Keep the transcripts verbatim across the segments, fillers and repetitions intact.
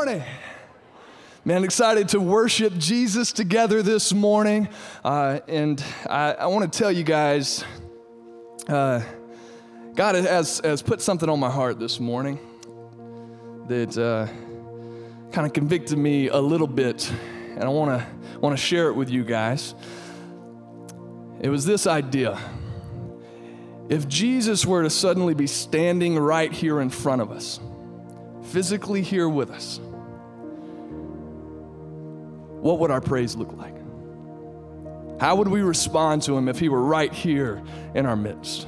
morning. Man, excited to worship Jesus together this morning. Uh, and I, I want to tell you guys, uh, God has, has put something on my heart this morning that uh, kind of convicted me a little bit. And I want to want to share it with you guys. It was this idea. If Jesus were to suddenly be standing right here in front of us, physically here with us, what would our praise look like? How would we respond to him if he were right here in our midst?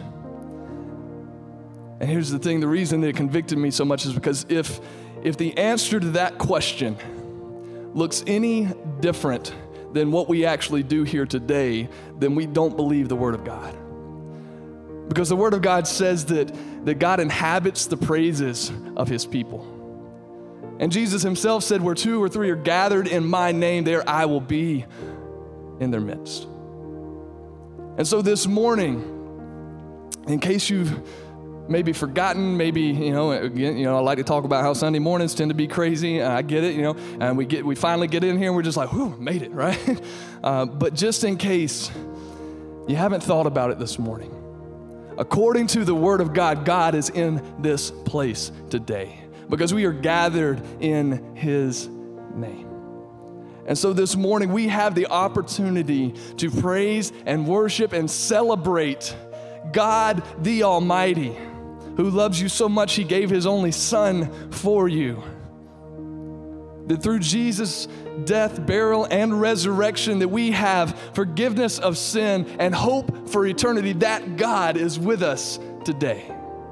And here's the thing, the reason that it convicted me so much is because if, if the answer to that question looks any different than what we actually do here today, then we don't believe the Word of God. Because the Word of God says that, that God inhabits the praises of his people. And Jesus himself said, where two or three are gathered in my name, there I will be in their midst. And so this morning, in case you've maybe forgotten, maybe, you know, again, you know, I like to talk about how Sunday mornings tend to be crazy. I get it, you know, and we get, we finally get in here and we're just like, whew, made it, right? Uh, but just in case you haven't thought about it this morning, according to the Word of God, God is in this place today, because we are gathered in his name. And so this morning we have the opportunity to praise and worship and celebrate God the Almighty, who loves you so much he gave his only Son for you. That through Jesus' death, burial, and resurrection, that we have forgiveness of sin and hope for eternity. That God is with us today.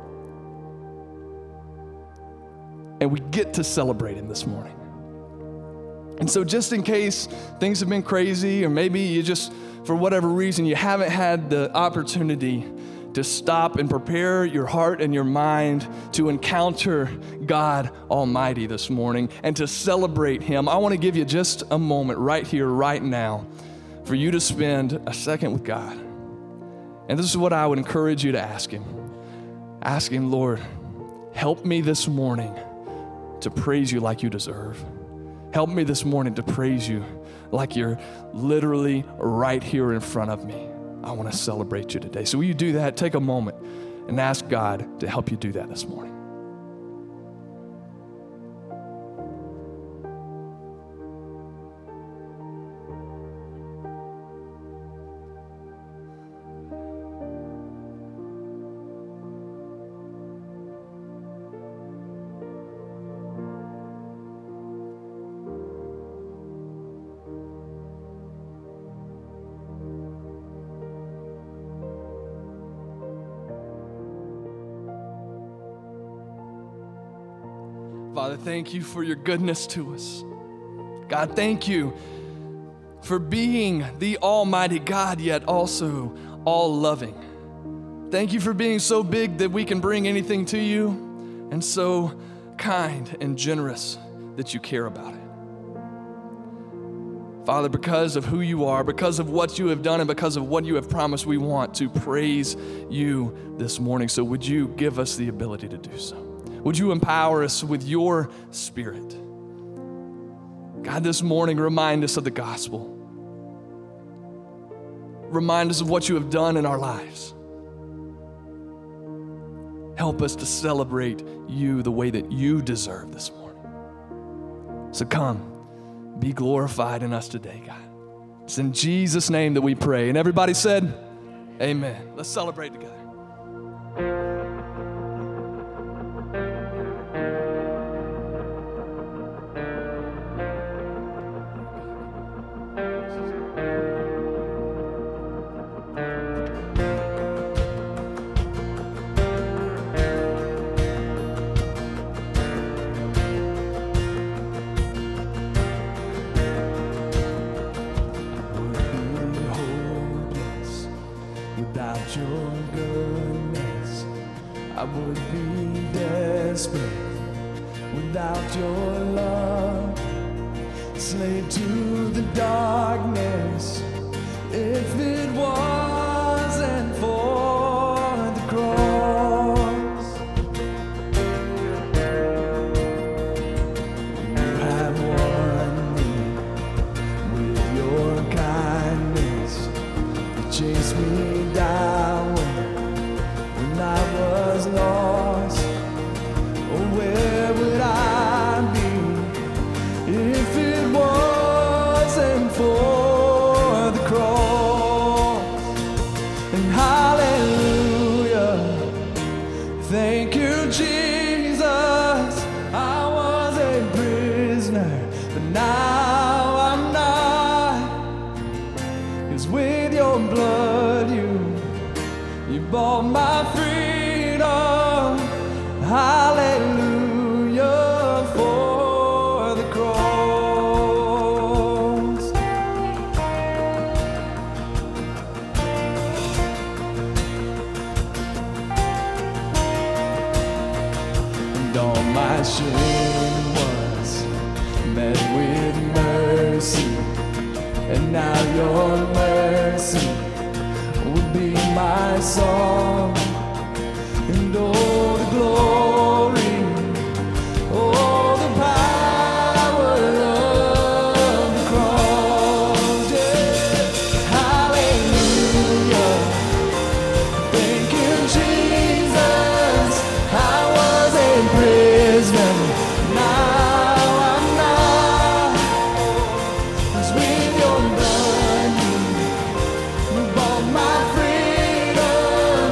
And we get to celebrate him this morning. And so just in case things have been crazy, or maybe you just, for whatever reason, you haven't had the opportunity to stop and prepare your heart and your mind to encounter God Almighty this morning and to celebrate him, I want to give you just a moment right here, right now, for you to spend a second with God. And this is what I would encourage you to ask him. Ask him, Lord, help me this morning to praise you like you deserve. Help me this morning to praise you like you're literally right here in front of me. I want to celebrate you today. So will you do that? Take a moment and ask God to help you do that this morning. Father, thank you for your goodness to us. God, thank you for being the Almighty God, yet also all-loving. Thank you for being so big that we can bring anything to you, and so kind and generous that you care about it. Father, because of who you are, because of what you have done, and because of what you have promised, we want to praise you this morning. So would you give us the ability to do so? Would you empower us with your Spirit? God, this morning, remind us of the gospel. Remind us of what you have done in our lives. Help us to celebrate you the way that you deserve this morning. So come, be glorified in us today, God. It's in Jesus' name that we pray. And everybody said, amen. Let's celebrate together. If it wasn't for the cross, and hallelujah, thank you, Jesus. I was a prisoner, but now I'm not. 'Cause with your blood you, you bought my freedom. Hallelujah for the cross. And all my shame was met with mercy, and now your mercy will be my song. And all the glory, all the power of the cross, yeah. Hallelujah, thank you, Jesus. I was a prisoner, now I'm not. 'Cause with your blood you, you bought my freedom.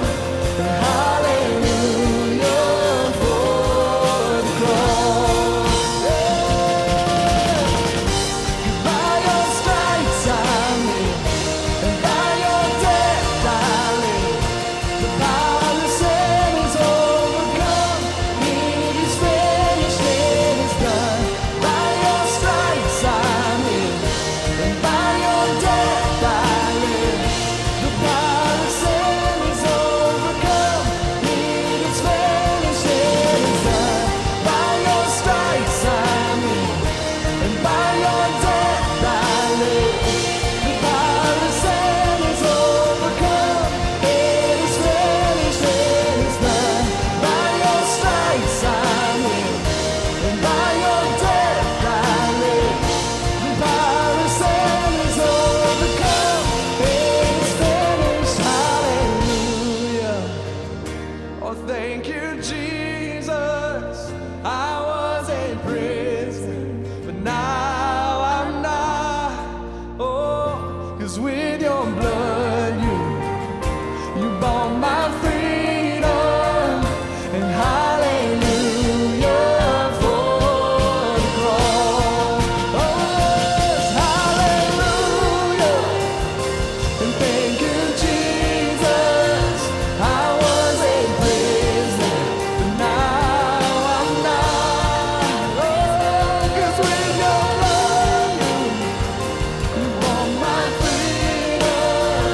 Hallelujah for the cross. Yeah. By your stripes I live, and by your death I live. The power of sin is overcome. It is finished, it is done. By your stripes I live, and by your death I live. The power of sin is overcome. It is finished, it is done. By your stripes I live, and by your death I live. The power of sin is overcome. It is finished, it is done. By your stripes I live, and by your death I live. The power of sin is overcome. It is finished. Hallelujah. Oh, thank you, Jesus. I was a prisoner, but now I'm not. Oh, 'cause with your blood you, you bought my freedom. And hallelujah for the cross. Oh, yes, hallelujah. And thank you, Jesus. I was a prisoner, but now I'm not. Oh, 'cause with your blood you, you bought my freedom.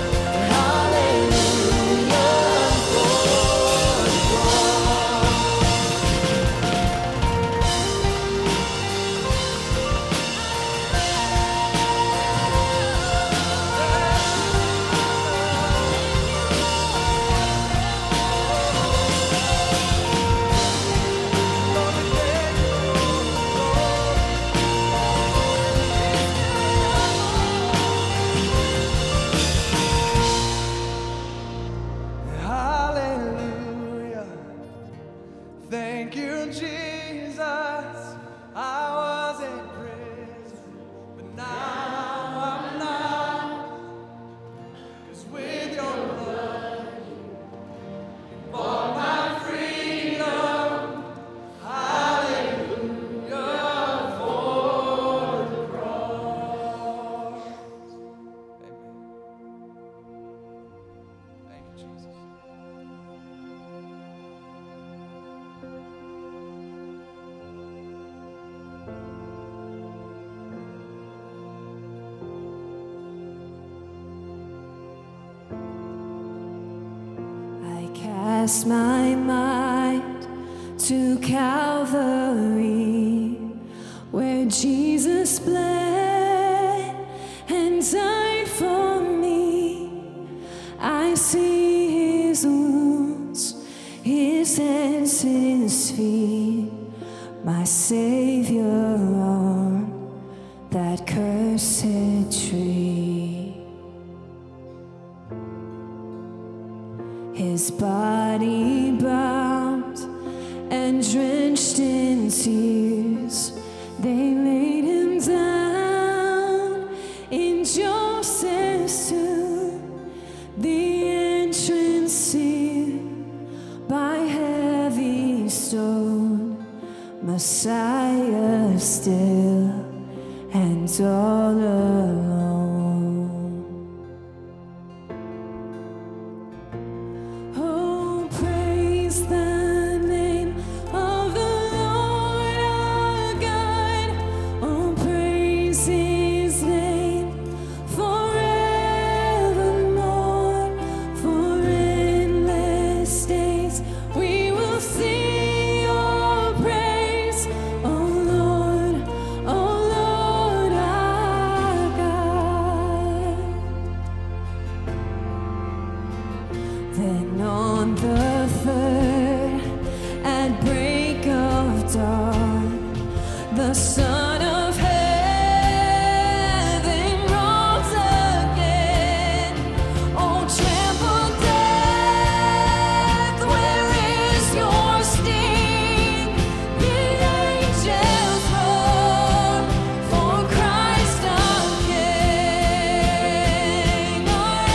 Hallelujah for the cross. Hallelujah. Thank you, Jesus. I was a prisoner, but now I'm not. 'Cause with your blood you bought my freedom. Hallelujah for the cross. Amen. Thank you, Jesus. I cast my mind to Calvary, where Jesus bled and died for me. I see his wounds, his hands, his feet, my Savior on that cursed tree. His body bound and drenched in tears, they laid still and all alone. Oh, praise the name of the Lord our God. Oh, praise His name forevermore. For endless days we will sing your praise, oh Lord, oh Lord our God. Then on the third, at break of dawn, the Son of Heaven rose again. Oh, trample death, where is your sting? The angels roar for Christ our King.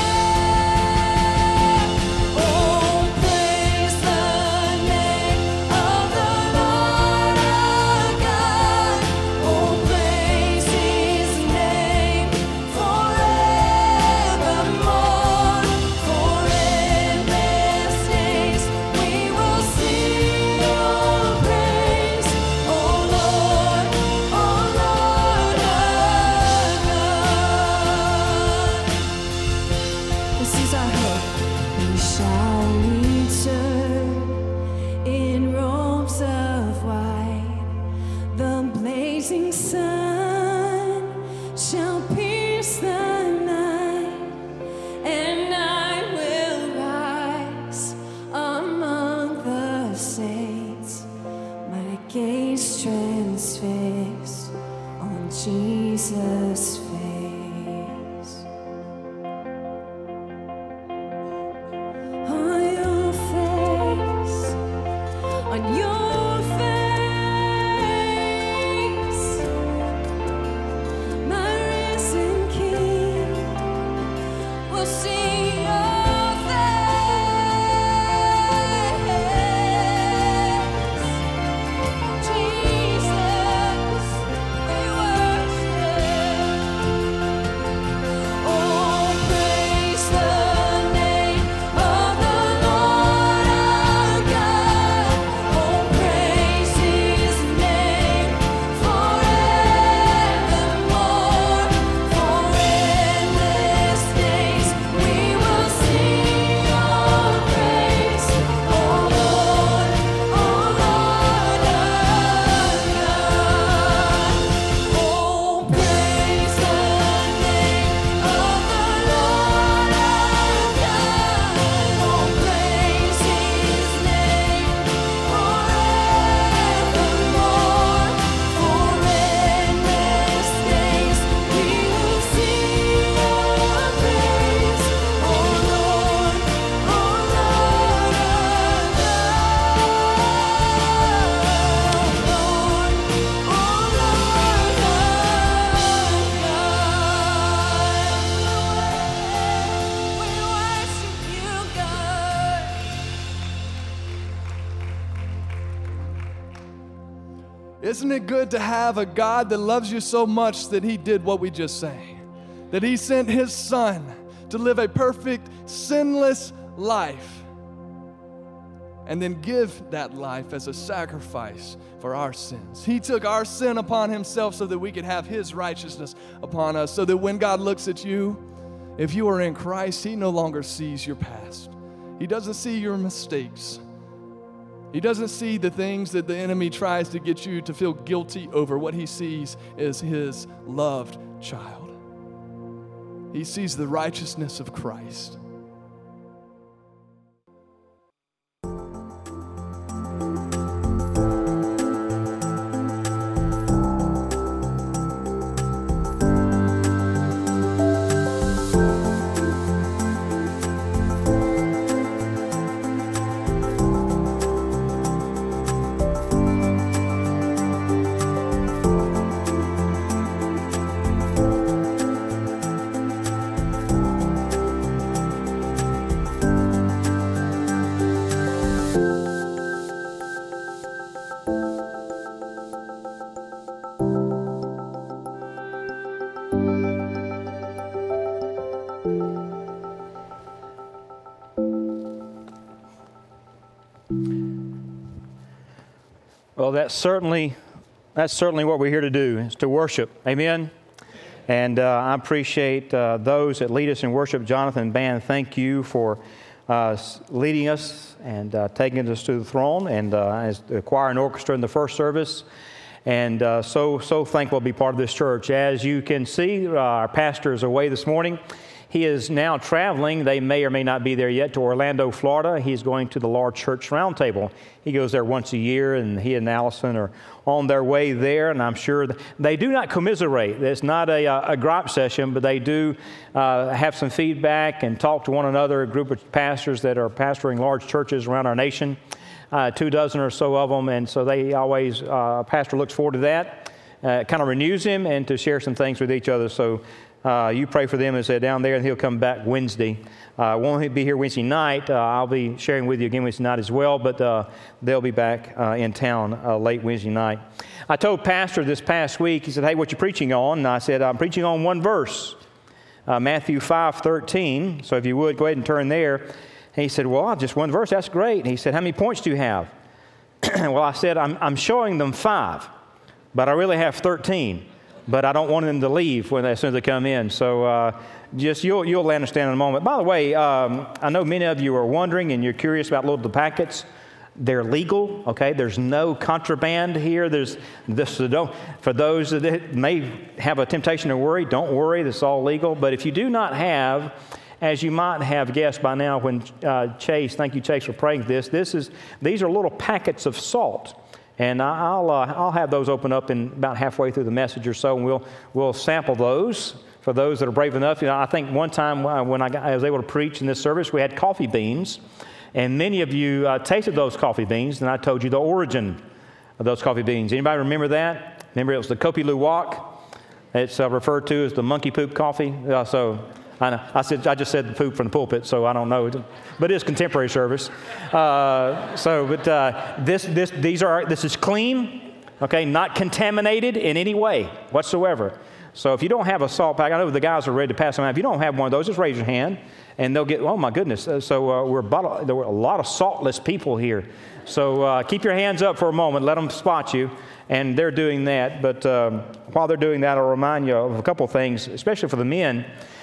Oh, praise the name of the Lord our God. Oh, praise His name forevermore. For endless days we will sing your praise, oh Lord, oh Lord our God. This is our hope. We shall return in robes of white. The blazing sun shall pierce the night, and I will rise among the saints, my gaze transfixed on Jesus' face. On your face, on your face, my risen King will see your face. Jesus, we worship. Oh, praise the name of the Lord our God. Oh, praise His name forevermore. For endless days we will sing your praise, oh Lord, oh Lord our God. Oh, praise the name of the Lord our God. Oh, praise His name forevermore. For endless days we will sing your praise, oh Lord, oh Lord our God. Lord, oh Lord our God. We worship you, God. Isn't it good to have a God that loves you so much that He did what we just sang? That He sent His Son to live a perfect, sinless life and then give that life as a sacrifice for our sins. He took our sin upon Himself so that we could have His righteousness upon us, so that when God looks at you, if you are in Christ, He no longer sees your past. He doesn't see your mistakes. He doesn't see the things that the enemy tries to get you to feel guilty over. What He sees is His loved child. He sees the righteousness of Christ. Well, that's certainly that's certainly what we're here to do, is to worship. Amen. And uh, I appreciate uh, those that lead us in worship. Jonathan and band, thank you for uh, leading us and uh, taking us to the throne, and uh, as the choir and orchestra in the first service. And uh, so so thankful to be part of this church. As you can see, uh, our pastor is away this morning. He is now traveling. They may or may not be there yet, to Orlando, Florida. He's going to the Large Church Roundtable. He goes there once a year, and he and Allison are on their way there, and I'm sure they do not commiserate. It's not a, a gripe session, but they do uh, have some feedback and talk to one another, a group of pastors that are pastoring large churches around our nation, uh, two dozen or so of them, and so they always, uh, pastor looks forward to that. Uh, it kind of renews him, and to share some things with each other. So Uh, you pray for them as they're down there, and he'll come back Wednesday. Uh, won't be here Wednesday night. Uh, I'll be sharing with you again Wednesday night as well, but uh, they'll be back uh, in town uh, late Wednesday night. I told Pastor this past week, he said, "Hey, what you preaching on?" And I said, "I'm preaching on one verse, uh, Matthew five thirteen. So if you would, go ahead and turn there." And he said, "Well, just one verse, that's great." And he said, "How many points do you have?" Well, I said, I'm, I'm showing them five, but I really have thirteen. But I don't want them to leave when as soon as they come in. So uh, just you'll you'll understand in a moment. By the way, um, I know many of you are wondering and you're curious about little packets. They're legal, okay? There's no contraband here. There's this. So don't, for those that may have a temptation to worry, don't worry. This is all legal. But if you do not have, as you might have guessed by now, when uh, Chase, thank you Chase for praying this. This is these are little packets of salt. And I'll uh, I'll have those open up in about halfway through the message or so, and we'll we'll sample those for those that are brave enough. You know, I think one time when I, got, I was able to preach in this service, we had coffee beans, and many of you uh, tasted those coffee beans, and I told you the origin of those coffee beans. Anybody remember that? Remember it was the Kopi Luwak. It's uh, referred to as the monkey poop coffee. Uh, so. I, know. I said I just said the poop from the pulpit, so I don't know, but it's contemporary service. Uh, so, but uh, this this these are this is clean, okay, not contaminated in any way whatsoever. So, if you don't have a salt pack, I know the guys are ready to pass them out. If you don't have one of those, just raise your hand, and they'll get. Oh my goodness! So uh, we're about, there were a lot of saltless people here. So uh, keep your hands up for a moment. Let them spot you. And they're doing that. But um, while they're doing that, I'll remind you of a couple of things, especially for the men.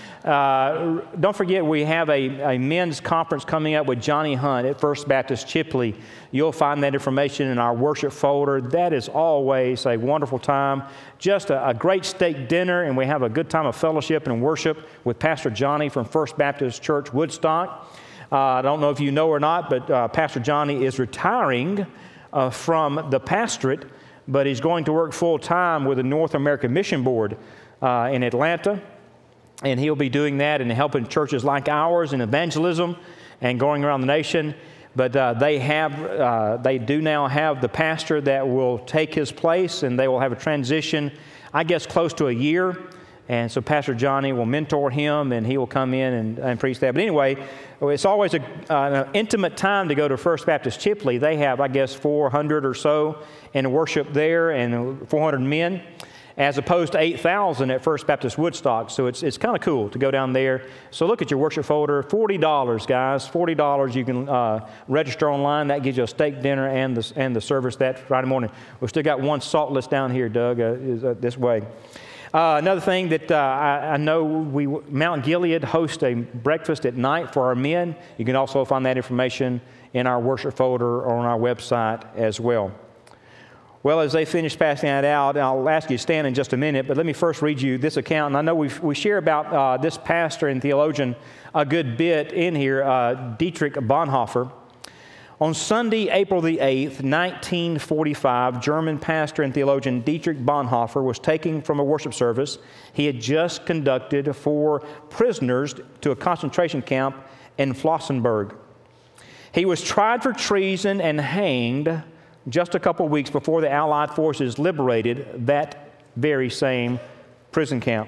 Uh, don't forget, we have a, a men's conference coming up with Johnny Hunt at First Baptist Chipley. You'll find that information in our worship folder. That is always a wonderful time. Just a, a great steak dinner, and we have a good time of fellowship and worship with Pastor Johnny from First Baptist Church, Woodstock. Uh, I don't know if you know or not, but uh, Pastor Johnny is retiring uh, from the pastorate, but he's going to work full-time with the North American Mission Board uh, in Atlanta. And he'll be doing that and helping churches like ours in evangelism and going around the nation. But uh, they have, uh, they do now have the pastor that will take his place, and they will have a transition, I guess, close to a year. And so Pastor Johnny will mentor him, and he will come in and, and preach that. But anyway, it's always a, uh, an intimate time to go to First Baptist Chipley. They have, I guess, four hundred or so in worship there, and four hundred men, as opposed to eight thousand at First Baptist Woodstock. So it's it's kind of cool to go down there. So look at your worship folder, forty dollars, guys, forty dollars. You can uh, register online. That gives you a steak dinner and the, and the service that Friday morning. We've still got one saltless down here, Doug, uh, is uh, this way. Uh, another thing that uh, I, I know, we Mount Gilead hosts a breakfast at night for our men. You can also find that information in our worship folder or on our website as well. Well, as they finish passing that out, I'll ask you to stand in just a minute, but let me first read you this account. And I know we we share about uh, this pastor and theologian a good bit in here, uh, Dietrich Bonhoeffer. On Sunday, April the eighth, nineteen forty-five, German pastor and theologian Dietrich Bonhoeffer was taken from a worship service he had just conducted for prisoners to a concentration camp in Flossenburg. He was tried for treason and hanged just a couple weeks before the Allied forces liberated that very same prison camp.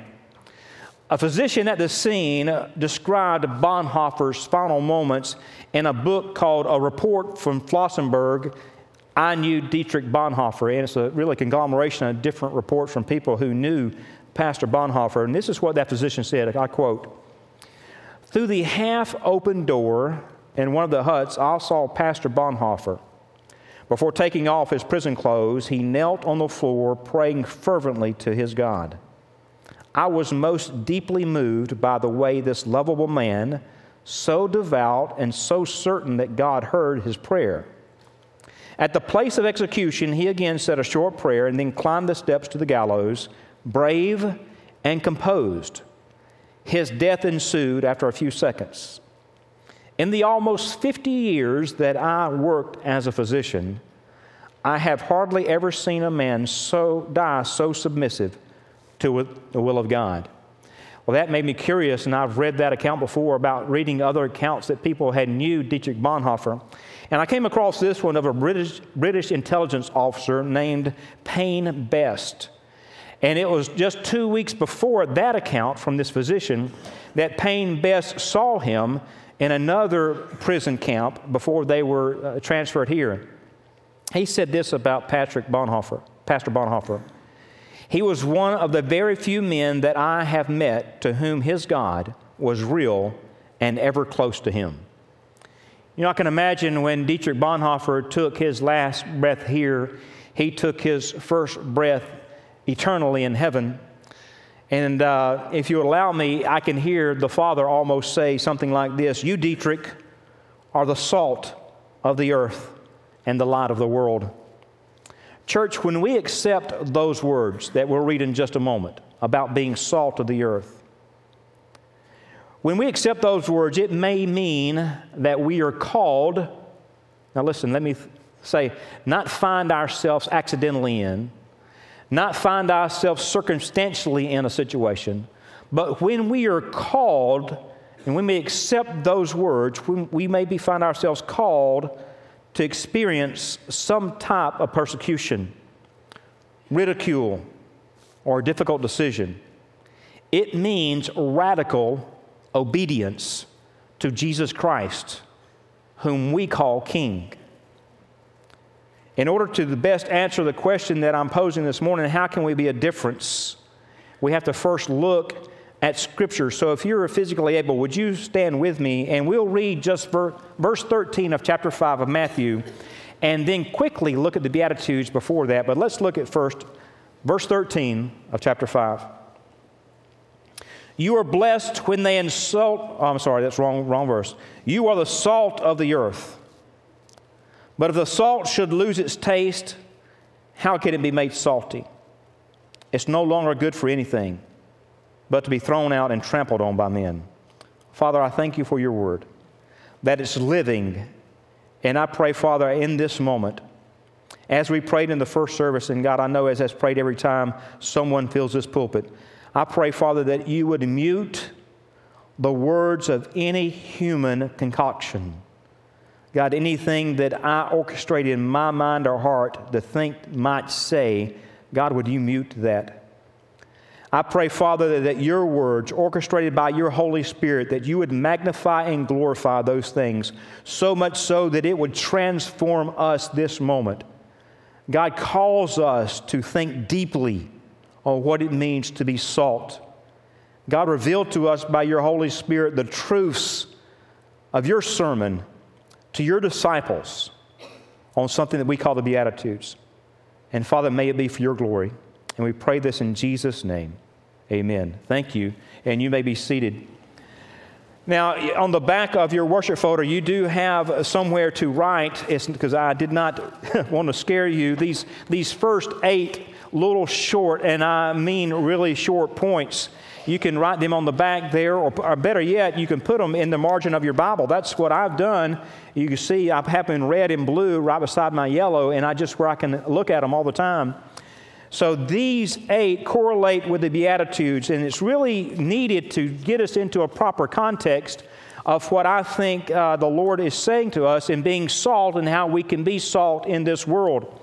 A physician at the scene described Bonhoeffer's final moments in a book called A Report from Flossenburg, I Knew Dietrich Bonhoeffer. And it's a really conglomeration of different reports from people who knew Pastor Bonhoeffer. And this is what that physician said, I quote, "Through the half-open door in one of the huts, I saw Pastor Bonhoeffer. Before taking off his prison clothes, he knelt on the floor, praying fervently to his God. I was most deeply moved by the way this lovable man, so devout and so certain that God heard his prayer. At the place of execution, he again said a short prayer and then climbed the steps to the gallows, brave and composed. His death ensued after a few seconds. In the almost fifty years that I worked as a physician, I have hardly ever seen a man so die so submissive to the will of God. Well, that made me curious, and I've read that account before about reading other accounts that people had knew Dietrich Bonhoeffer. And I came across this one of a British, British intelligence officer named Payne Best. And it was just two weeks before that account from this physician that Payne Best saw him in another prison camp before they were uh, transferred here. He said this about Patrick Bonhoeffer, Pastor Bonhoeffer. He was one of the very few men that I have met to whom his God was real and ever close to him. You know, I can imagine when Dietrich Bonhoeffer took his last breath here, he took his first breath eternally in heaven. And uh, if you allow me, I can hear the Father almost say something like this: "You, Dietrich, are the salt of the earth and the light of the world." Church, when we accept those words that we'll read in just a moment about being salt of the earth, when we accept those words, it may mean that we are called, now listen, let me th- say, not find ourselves accidentally in, not find ourselves circumstantially in a situation, but when we are called, and when we accept those words, we may be find ourselves called to experience some type of persecution, ridicule, or difficult decision. It means radical obedience to Jesus Christ, whom we call King. In order to the best answer the question that I'm posing this morning, how can we be a difference? We have to first look at Scripture. So if you're physically able, would you stand with me, and we'll read just verse thirteen of chapter five of Matthew, and then quickly look at the Beatitudes before that. But let's look at first verse thirteen of chapter five. You are blessed when they insult, oh, I'm sorry, that's wrong, wrong verse. You are the salt of the earth. But if the salt should lose its taste, how can it be made salty? It's no longer good for anything but to be thrown out and trampled on by men. Father, I thank you for your word, that it's living. And I pray, Father, in this moment, as we prayed in the first service, and God, I know as has prayed every time someone fills this pulpit, I pray, Father, that you would mute the words of any human concoction. God, anything that I orchestrate in my mind or heart to think might say, God, would you mute that? I pray, Father, that your words, orchestrated by your Holy Spirit, that you would magnify and glorify those things, so much so that it would transform us this moment. God calls us to think deeply on what it means to be salt. God, reveal to us by your Holy Spirit the truths of your sermon to your disciples on something that we call the Beatitudes. And Father, may it be for your glory. And we pray this in Jesus' name. Amen. Thank you. And you may be seated. Now, on the back of your worship folder, you do have somewhere to write, because I did not want to scare you, these, these first eight little short, and I mean really short points. You can write them on the back there, or, or better yet, you can put them in the margin of your Bible. That's what I've done. You can see I have them in red and blue right beside my yellow, and I just where I can look at them all the time. So these eight correlate with the Beatitudes, and it's really needed to get us into a proper context of what I think uh, the Lord is saying to us in being salt and how we can be salt in this world.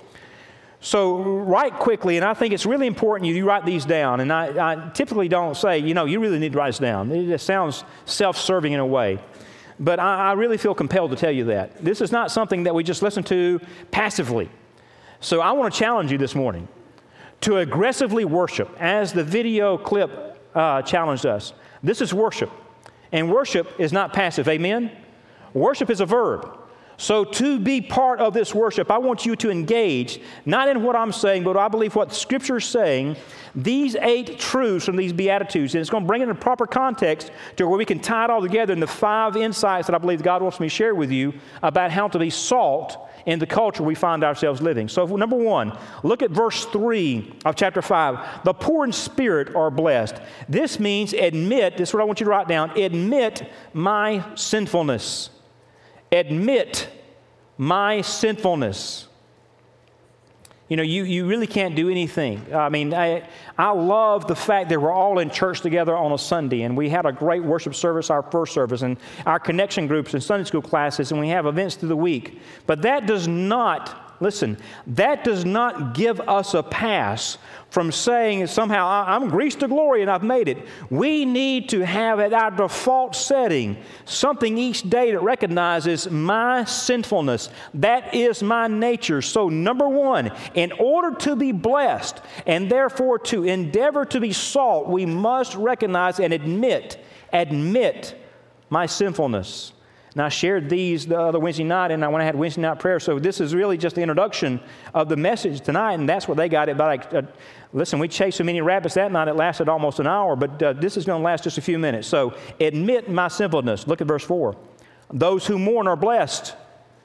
So write quickly, and I think it's really important you write these down. And I, I typically don't say, you know, you really need to write this down. It just sounds self-serving in a way. But I, I really feel compelled to tell you that. This is not something that we just listen to passively. So I want to challenge you this morning to aggressively worship, as the video clip uh, challenged us. This is worship. And worship is not passive, amen? Worship is a verb. So to be part of this worship, I want you to engage, not in what I'm saying, but I believe what Scripture is saying, these eight truths from these Beatitudes. And it's going to bring it in a proper context to where we can tie it all together in the five insights that I believe God wants me to share with you about how to be salt in the culture we find ourselves living. So number one, look at verse three of chapter five. The poor in spirit are blessed. This means admit, this is what I want you to write down, admit my sinfulness. Admit my sinfulness. You know, you, you really can't do anything. I mean, I, I love the fact that we're all in church together on a Sunday, and we had a great worship service, our first service, and our connection groups and Sunday school classes, and we have events through the week. But that does not, listen, that does not give us a pass from saying somehow, I'm greased to glory and I've made it. We need to have at our default setting something each day that recognizes my sinfulness. That is my nature. So number one, in order to be blessed and therefore to endeavor to be salt, we must recognize and admit, admit my sinfulness. And I shared these the other Wednesday night, and when I had Wednesday night prayer. So this is really just the introduction of the message tonight, and that's what they got it. But like, uh, listen, we chased so many rabbits that night, it lasted almost an hour, but uh, this is going to last just a few minutes. So admit my sinfulness. Look at verse four. Those who mourn are blessed.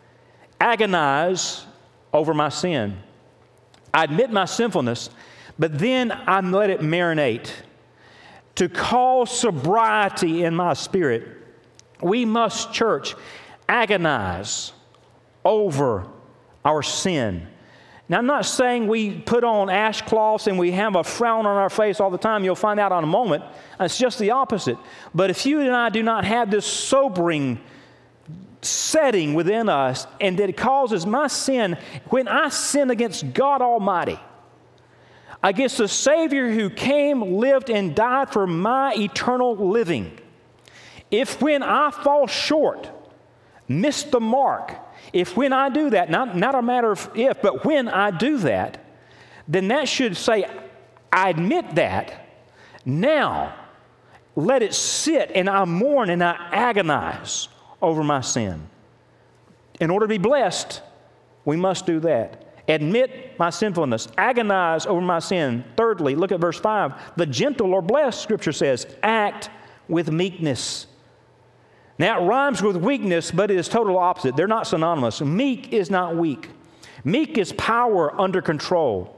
Agonize over my sin. I admit my sinfulness, but then I let it marinate. To call sobriety in my spirit, we must, church, agonize over our sin. Now, I'm not saying we put on ashcloths and we have a frown on our face all the time. You'll find out in a moment. It's just the opposite. But if you and I do not have this sobering setting within us, and that it causes my sin, when I sin against God Almighty, against the Savior who came, lived, and died for my eternal living, if when I fall short, miss the mark, if when I do that, not, not a matter of if, but when I do that, then that should say, I admit that. Now, let it sit, and I mourn and I agonize over my sin. In order to be blessed, we must do that. Admit my sinfulness. Agonize over my sin. Thirdly, look at verse five. The gentle are blessed, Scripture says. Act with meekness. Now, it rhymes with weakness, but it is total opposite. They're not synonymous. Meek is not weak. Meek is power under control.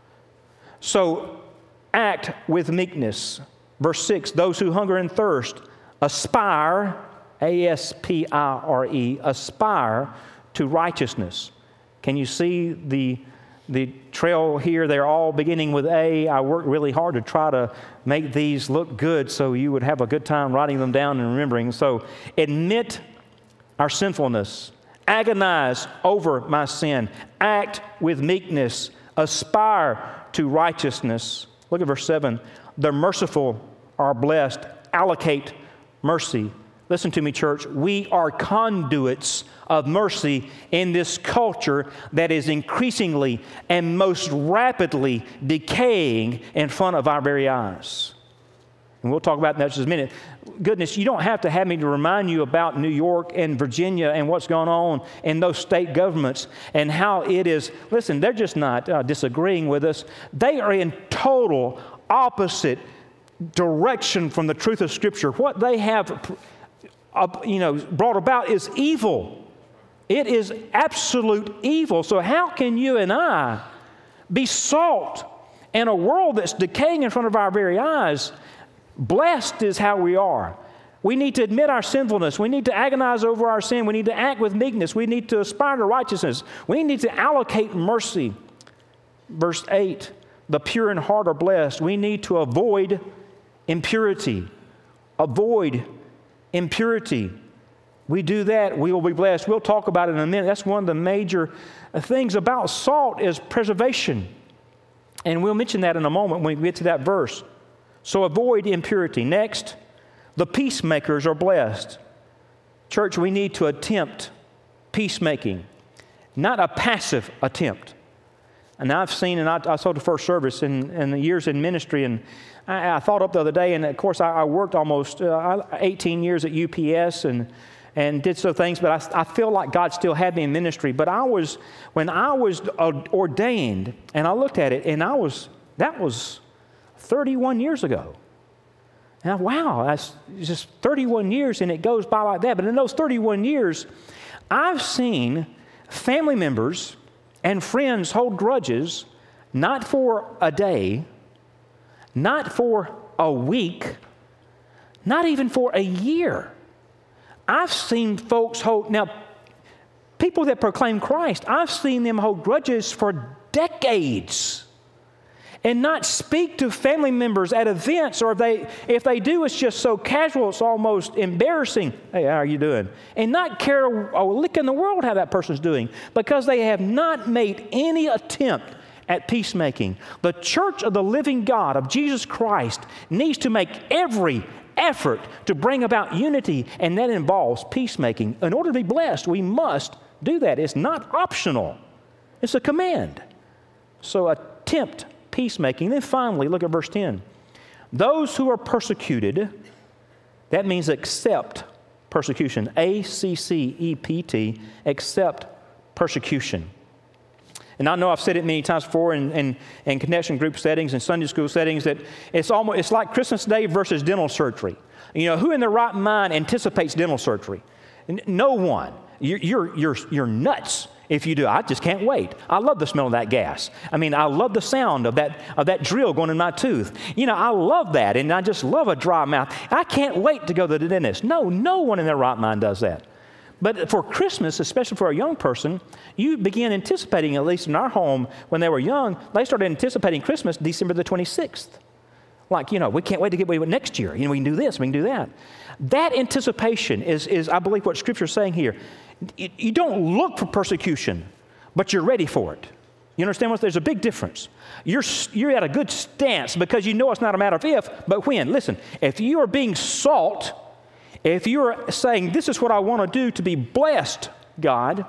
So, act with meekness. Verse six, those who hunger and thirst aspire, A S P I R E, aspire to righteousness. Can you see the The trail here? They're all beginning with A. I worked really hard to try to make these look good so you would have a good time writing them down and remembering. So admit our sinfulness. Agonize over my sin. Act with meekness. Aspire to righteousness. Look at verse seven. The merciful are blessed. Allocate mercy. Listen to me, church. We are conduits of mercy in this culture that is increasingly and most rapidly decaying in front of our very eyes. And we'll talk about that in just a minute. Goodness, you don't have to have me to remind you about New York and Virginia and what's going on in those state governments and how it is. Listen, they're just not uh, disagreeing with us. They are in total opposite direction from the truth of Scripture. What they have Uh, you know, brought about is evil. It is absolute evil. So how can you and I be salt in a world that's decaying in front of our very eyes? Blessed is how we are. We need to admit our sinfulness. We need to agonize over our sin. We need to act with meekness. We need to aspire to righteousness. We need to allocate mercy. Verse eight, the pure in heart are blessed. We need to avoid impurity. Avoid impurity. We do that, we will be blessed. We'll talk about it in a minute. That's one of the major things about salt is preservation. And we'll mention that in a moment when we get to that verse. So avoid impurity. Next, the peacemakers are blessed. Church, we need to attempt peacemaking, not a passive attempt. And I've seen, and I, I saw the first service in, in the years in ministry, and I, I thought up the other day, and of course I, I worked almost uh, eighteen years at U P S, and and did so things, but I, I feel like God still had me in ministry. But I was, when I was ordained, and I looked at it, and I was, that was thirty-one years ago. And I, wow, that's just thirty-one years, and it goes by like that. But in those thirty-one years, I've seen family members and friends hold grudges, not for a day, not for a week, not even for a year. I've seen folks hold, now, people that proclaim Christ, I've seen them hold grudges for decades and not speak to family members at events, or if they, if they do, it's just so casual, it's almost embarrassing. Hey, how are you doing? And not care a lick in the world how that person's doing, because they have not made any attempt at peacemaking. The church of the living God, of Jesus Christ, needs to make every effort to bring about unity, and that involves peacemaking. In order to be blessed, we must do that. It's not optional. It's a command. So attempt peacemaking. Then finally, look at verse ten. Those who are persecuted, that means accept persecution. A C C E P T, accept persecution. And I know I've said it many times before in, in, in connection group settings and Sunday school settings, that it's almost it's like Christmas Day versus dental surgery. You know, who in their right mind anticipates dental surgery? No one. You're, you're, you're, you're nuts if you do. I just can't wait. I love the smell of that gas. I mean, I love the sound of that, of that drill going in my tooth. You know, I love that, and I just love a dry mouth. I can't wait to go to the dentist. No, no one in their right mind does that. But for Christmas, especially for a young person, you begin anticipating, at least in our home, when they were young, they started anticipating Christmas December the twenty-sixth. Like, you know, we can't wait to get away with next year. You know, we can do this, we can do that. That anticipation is, is I believe, what Scripture is saying here. You, you don't look for persecution, but you're ready for it. You understand what? There's a big difference. You're, you're at a good stance because you know it's not a matter of if, but when. Listen, if you are being salt, if you're saying, this is what I want to do to be blessed, God,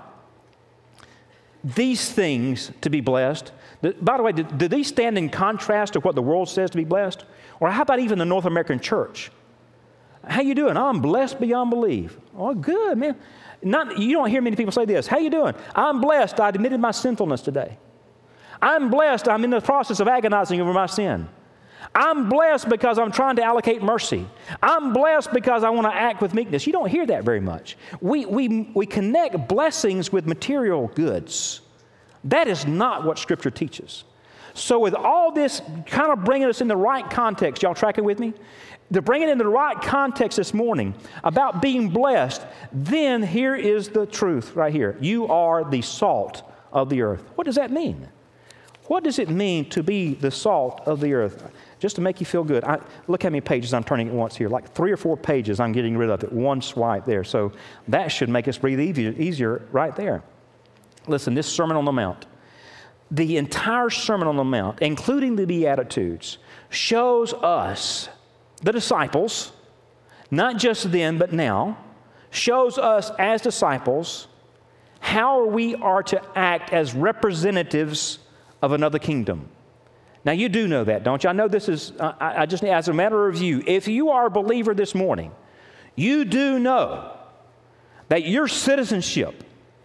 these things to be blessed. By the way, do, do these stand in contrast to what the world says to be blessed? Or how about even the North American church? How you doing? I'm blessed beyond belief. Oh, good, man. Not, you don't hear many people say this. How you doing? I'm blessed. I admitted my sinfulness today. I'm blessed. I'm in the process of agonizing over my sin. I'm blessed because I'm trying to allocate mercy. I'm blessed because I want to act with meekness. You don't hear that very much. We, we, we connect blessings with material goods. That is not what Scripture teaches. So with all this kind of bringing us in the right context, y'all tracking with me? To bring it in the right context this morning about being blessed, then here is the truth right here. You are the salt of the earth. What does that mean? What does it mean to be the salt of the earth? Just to make you feel good, I, look how many pages I'm turning at once here. Like three or four pages I'm getting rid of at one swipe there. So that should make us breathe easier, easier right there. Listen, this Sermon on the Mount, the entire Sermon on the Mount, including the Beatitudes, shows us, the disciples, not just then but now, shows us as disciples how we are to act as representatives of another kingdom. Now, you do know that, don't you? I know this is, I, I just, as a matter of you, if you are a believer this morning, you do know that your citizenship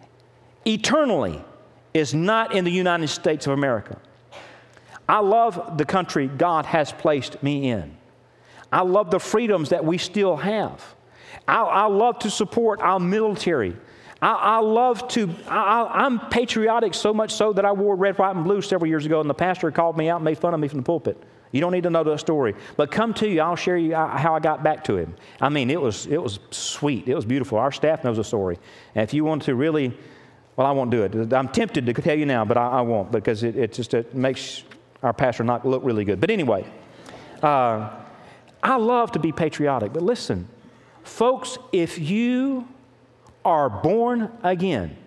eternally is not in the United States of America. I love the country God has placed me in. I love the freedoms that we still have. I, I love to support our military. I, I love to, I, I'm patriotic so much so that I wore red, white, and blue several years ago, and the pastor called me out and made fun of me from the pulpit. You don't need to know that story. But come to you, I'll share you how I got back to him. I mean, it was it was sweet. It was beautiful. Our staff knows the story. And if you want to really, well, I won't do it. I'm tempted to tell you now, but I, I won't, because it, it just it makes our pastor not look really good. But anyway, uh, I love to be patriotic. But listen, folks, if you are born again,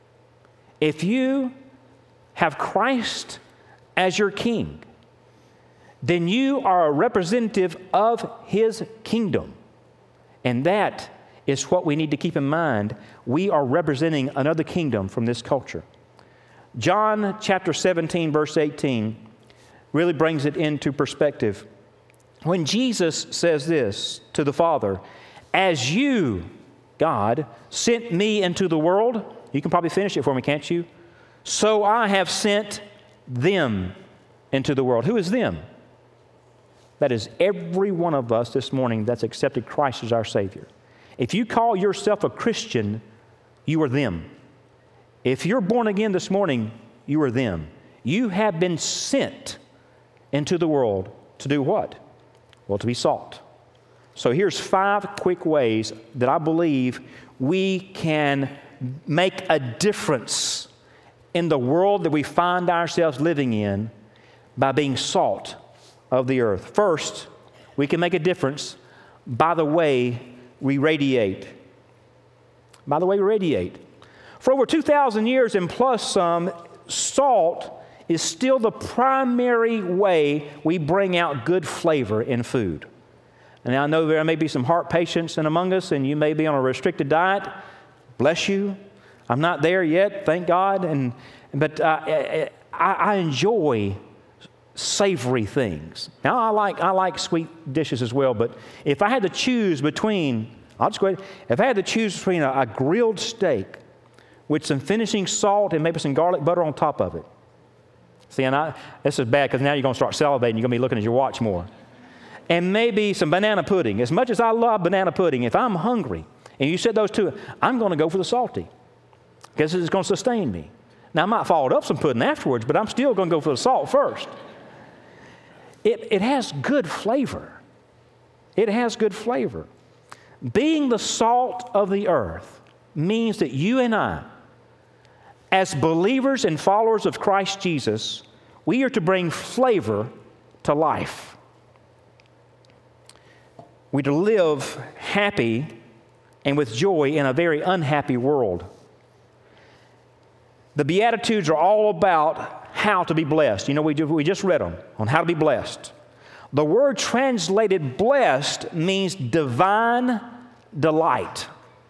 if you have Christ as your king, then you are a representative of His kingdom. And that is what we need to keep in mind. We are representing another kingdom from this culture. John chapter seventeen, verse eighteen, really brings it into perspective. When Jesus says this to the Father, as you God, sent me into the world. You can probably finish it for me, can't you? So I have sent them into the world. Who is them? That is every one of us this morning that's accepted Christ as our Savior. If you call yourself a Christian, you are them. If you're born again this morning, you are them. You have been sent into the world to do what? Well, to be salt. So here's five quick ways that I believe we can make a difference in the world that we find ourselves living in by being salt of the earth. First, we can make a difference by the way we radiate. By the way we radiate. For over two thousand years and plus some, salt is still the primary way we bring out good flavor in food. And I know there may be some heart patients in among us, and you may be on a restricted diet. Bless you. I'm not there yet, thank God. And but uh, I, I enjoy savory things. Now I like I like sweet dishes as well. But if I had to choose between, I'll just go ahead. If I had to choose between a, a grilled steak with some finishing salt and maybe some garlic butter on top of it. See, and I, this is bad because now you're going to start salivating. You're going to be looking at your watch more. And maybe some banana pudding. As much as I love banana pudding, if I'm hungry and you said those two, I'm going to go for the salty because it's going to sustain me. Now, I might follow it up some pudding afterwards, but I'm still going to go for the salt first. It, it has good flavor. It has good flavor. Being the salt of the earth means that you and I, as believers and followers of Christ Jesus, we are to bring flavor to life. We're to live happy and with joy in a very unhappy world. The Beatitudes are all about how to be blessed. You know, we, do, we just read them on how to be blessed. The word translated blessed means divine delight.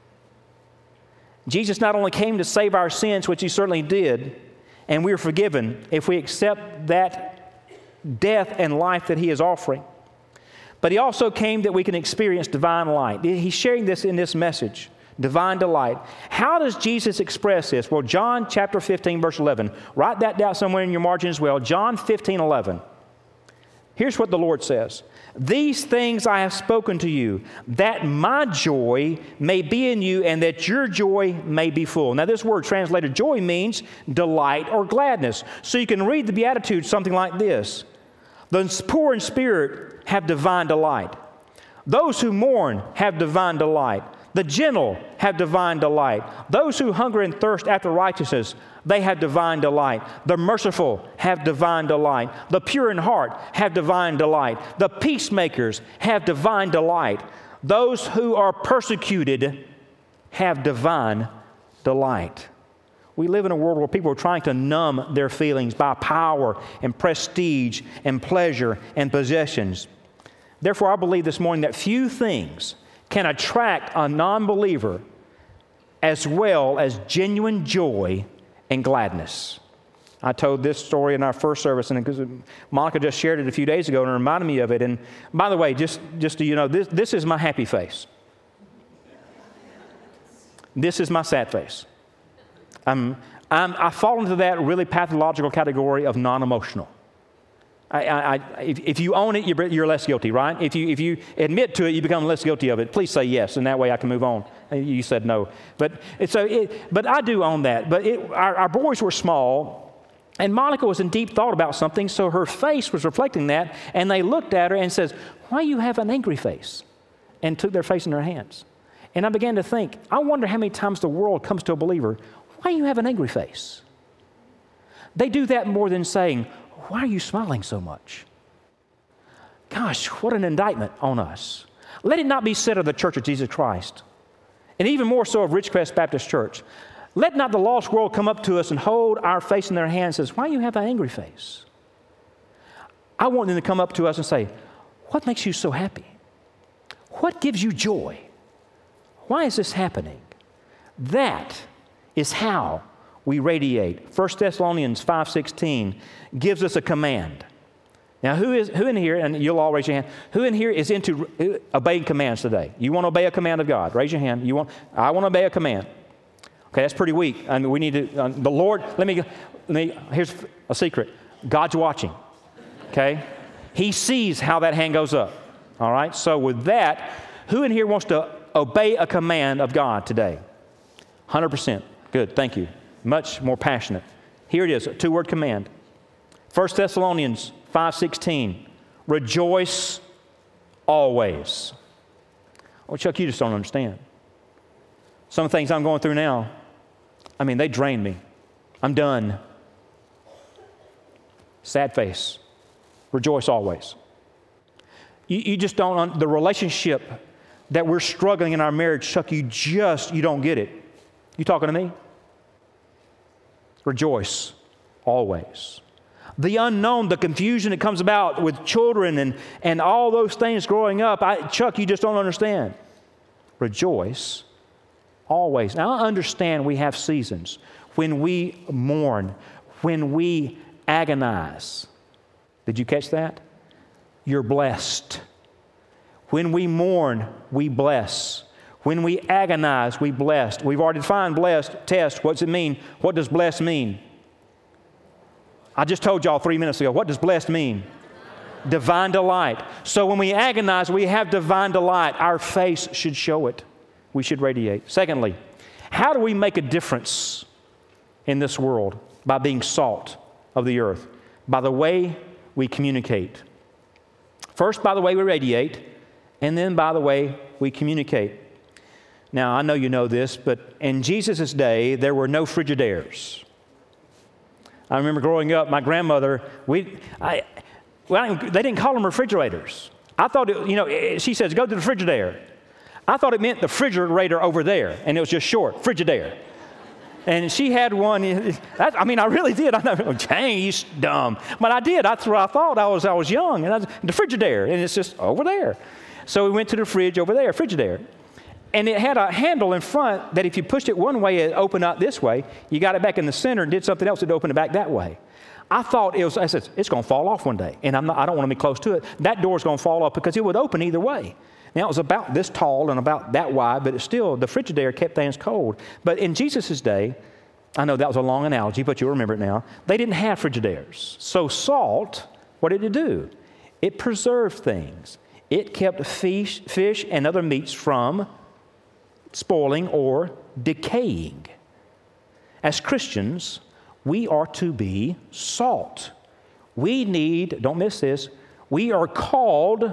Jesus not only came to save our sins, which he certainly did, and we are forgiven if we accept that death and life that he is offering, but he also came that we can experience divine light. He's sharing this in this message, divine delight. How does Jesus express this? Well, John chapter fifteen, verse eleven. Write that down somewhere in your margin as well. John fifteen, eleven. Here's what the Lord says. These things I have spoken to you, that my joy may be in you and that your joy may be full. Now, this word translated joy means delight or gladness. So you can read the Beatitudes something like this. The poor in spirit have divine delight. Those who mourn have divine delight. The gentle have divine delight. Those who hunger and thirst after righteousness, they have divine delight. The merciful have divine delight. The pure in heart have divine delight. The peacemakers have divine delight. Those who are persecuted have divine delight. We live in a world where people are trying to numb their feelings by power and prestige and pleasure and possessions. Therefore, I believe this morning that few things can attract a non-believer as well as genuine joy and gladness. I told this story in our first service, and because Monica just shared it a few days ago and reminded me of it. And by the way, just, just so you know, this, this is my happy face. This is my sad face. I'm, I'm, I fall into that really pathological category of non-emotional. I, I, I, if, if you own it, you're, you're less guilty, right? If you, if you admit to it, you become less guilty of it. Please say yes, and that way I can move on. You said no. But, so it, but I do own that. But it, our, our boys were small, and Monica was in deep thought about something, so her face was reflecting that, and they looked at her and says, why you have an angry face? And took their face in their hands. And I began to think, I wonder how many times the world comes to a believer, why do you have an angry face? They do that more than saying, why are you smiling so much? Gosh, what an indictment on us. Let it not be said of the Church of Jesus Christ, and even more so of Ridgecrest Baptist Church. Let not the lost world come up to us and hold our face in their hands and says, why do you have an angry face? I want them to come up to us and say, what makes you so happy? What gives you joy? Why is this happening? That is how we radiate. First Thessalonians five sixteen gives us a command. Now, who is who in here, and you'll all raise your hand, who in here is into obeying commands today? You want to obey a command of God? Raise your hand. You want? I want to obey a command. Okay, that's pretty weak. I mean, we need to, uh, the Lord, let me, let me, here's a secret. God's watching, okay? He sees how that hand goes up, all right? So with that, who in here wants to obey a command of God today? one hundred percent. Good, thank you. Much more passionate. Here it is, a two-word command. First Thessalonians five sixteen, rejoice always. Oh, Chuck, you just don't understand. Some of the things I'm going through now, I mean, they drain me. I'm done. Sad face. Rejoice always. You, you just don't, the relationship that we're struggling in our marriage, Chuck, you just, you don't get it. You talking to me? Rejoice always. The unknown, the confusion that comes about with children and, and all those things growing up, I, Chuck, you just don't understand. Rejoice always. Now, I understand we have seasons when we mourn, when we agonize. Did you catch that? You're blessed. When we mourn, we bless. When we agonize, we blessed. We've already defined blessed. Test, what's it mean? What does blessed mean? I just told y'all three minutes ago. What does blessed mean? Divine delight. So when we agonize, we have divine delight. Our face should show it. We should radiate. Secondly, how do we make a difference in this world? By being salt of the earth. By the way we communicate. First, by the way we radiate, and then by the way we communicate. Now, I know you know this, but in Jesus' day, there were no Frigidaires. I remember growing up, my grandmother, we, I, well, they didn't call them refrigerators. I thought, it, you know, she says, go to the Frigidaire. I thought it meant the refrigerator over there, and it was just short, Frigidaire. And she had one, that, I mean, I really did. I know, dang, you dumb. But I did. That's what I thought. I was I was young. And I was, the Frigidaire, and it's just over there. So we went to the fridge over there, Frigidaire. And it had a handle in front that if you pushed it one way, it opened up this way. You got it back in the center and did something else, it opened it back that way. I thought it was, I said, it's going to fall off one day. And I'm not, I don't want to be close to it. That door's going to fall off because it would open either way. Now, it was about this tall and about that wide, but it's still, the Frigidaire kept things cold. But in Jesus' day, I know that was a long analogy, but you'll remember it now. They didn't have Frigidaires. So salt, what did it do? It preserved things. It kept fish, fish and other meats from spoiling or decaying. As Christians, we are to be salt. We need, don't miss this, we are called,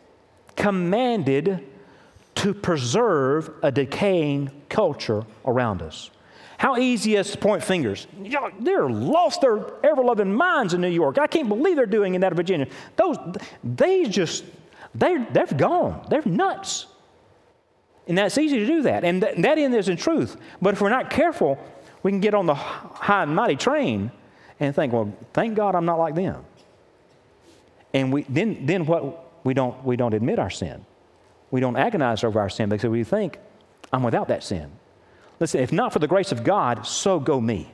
commanded to preserve a decaying culture around us. How easy is to point fingers? They're lost their ever-loving minds in New York. I can't believe they're doing in that Virginia. Those, they just, they're, they're gone. They're nuts. And that's easy to do that. And th- that end isn't truth. But if we're not careful, we can get on the high and mighty train and think, well, thank God I'm not like them. And we then then what? We don't we don't admit our sin. We don't agonize over our sin because we think, I'm without that sin. Listen, if not for the grace of God, so go me.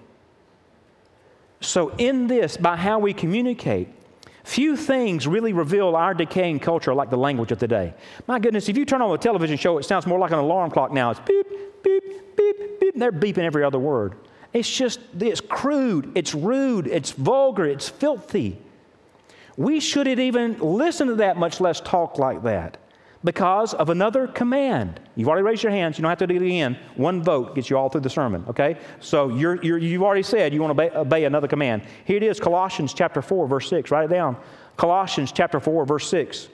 So in this, by how we communicate, few things really reveal our decaying culture like the language of today. My goodness, if you turn on a television show, it sounds more like an alarm clock now. It's beep, beep, beep, beep, and they're beeping every other word. It's just, it's crude, it's rude, it's vulgar, it's filthy. We shouldn't even listen to that, much less talk like that, because of another command. You've already raised your hands. You don't have to do it again. One vote gets you all through the sermon, okay? So you're, you're, you've already said you want to obey, obey another command. Here it is, Colossians chapter four, verse six. Write it down. Colossians chapter four, verse six.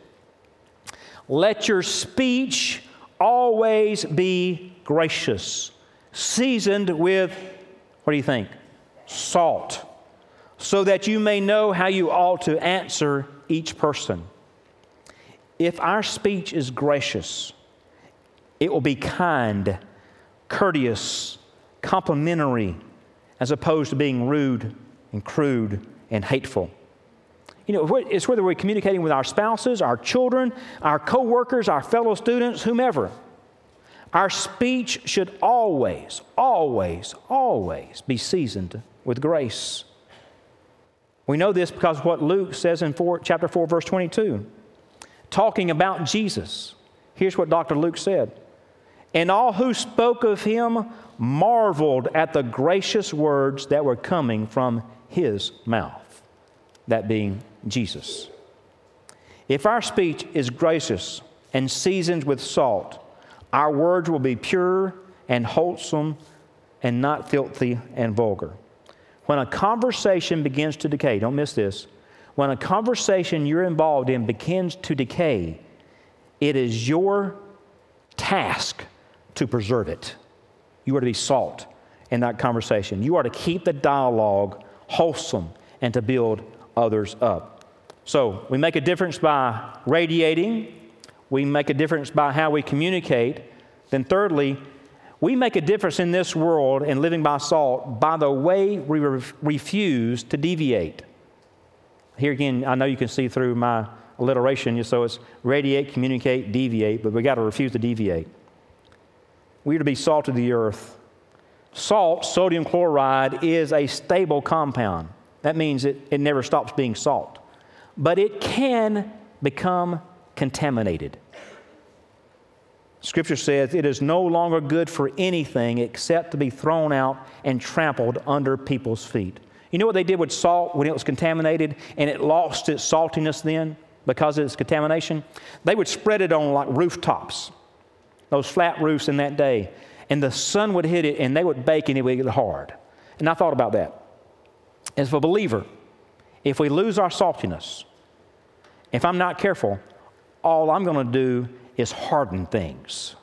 Let your speech always be gracious, seasoned with, what do you think? Salt, so that you may know how you ought to answer each person. If our speech is gracious, it will be kind, courteous, complimentary, as opposed to being rude and crude and hateful. You know, it's whether we're communicating with our spouses, our children, our co-workers, our fellow students, whomever. Our speech should always, always, always be seasoned with grace. We know this because of what Luke says in four, chapter four, verse twenty-two. Talking about Jesus, here's what Doctor Luke said. And all who spoke of him marveled at the gracious words that were coming from his mouth, that being Jesus. If our speech is gracious and seasoned with salt, our words will be pure and wholesome and not filthy and vulgar. When a conversation begins to decay, don't miss this, when a conversation you're involved in begins to decay, it is your task to preserve it. You are to be salt in that conversation. You are to keep the dialogue wholesome and to build others up. So we make a difference by radiating. We make a difference by how we communicate. Then thirdly, we make a difference in this world in living by salt by the way we re- refuse to deviate. Here again, I know you can see through my alliteration, so it's radiate, communicate, deviate, but we got to refuse to deviate. We are to be salt of the earth. Salt, sodium chloride, is a stable compound. That means it, it never stops being salt. But it can become contaminated. Scripture says it is no longer good for anything except to be thrown out and trampled under people's feet. You know what they did with salt when it was contaminated and it lost its saltiness then because of its contamination? They would spread it on like rooftops, those flat roofs in that day, and the sun would hit it and they would bake and it would get hard. And I thought about that. As a believer, if we lose our saltiness, if I'm not careful, all I'm going to do is harden things.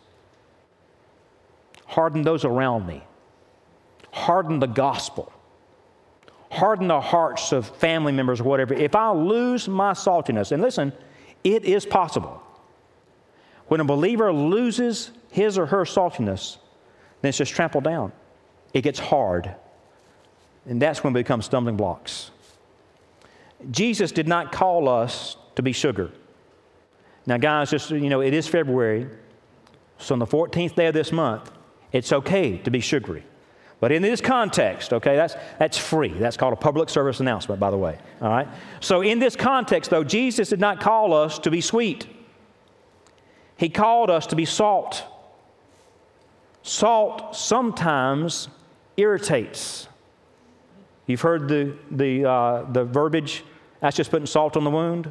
Harden those around me. Harden the gospel. Harden the hearts of family members or whatever. If I lose my saltiness, and listen, it is possible. When a believer loses his or her saltiness, then it's just trampled down. It gets hard. And that's when it becomes stumbling blocks. Jesus did not call us to be sugar. Now, guys, just, you know, it is February, so on the fourteenth day of this month, it's okay to be sugary. But in this context, okay, that's, that's free. That's called a public service announcement, by the way, all right? So in this context, though, Jesus did not call us to be sweet. He called us to be salt. Salt sometimes irritates. You've heard the, the, uh, the verbiage, that's just putting salt on the wound.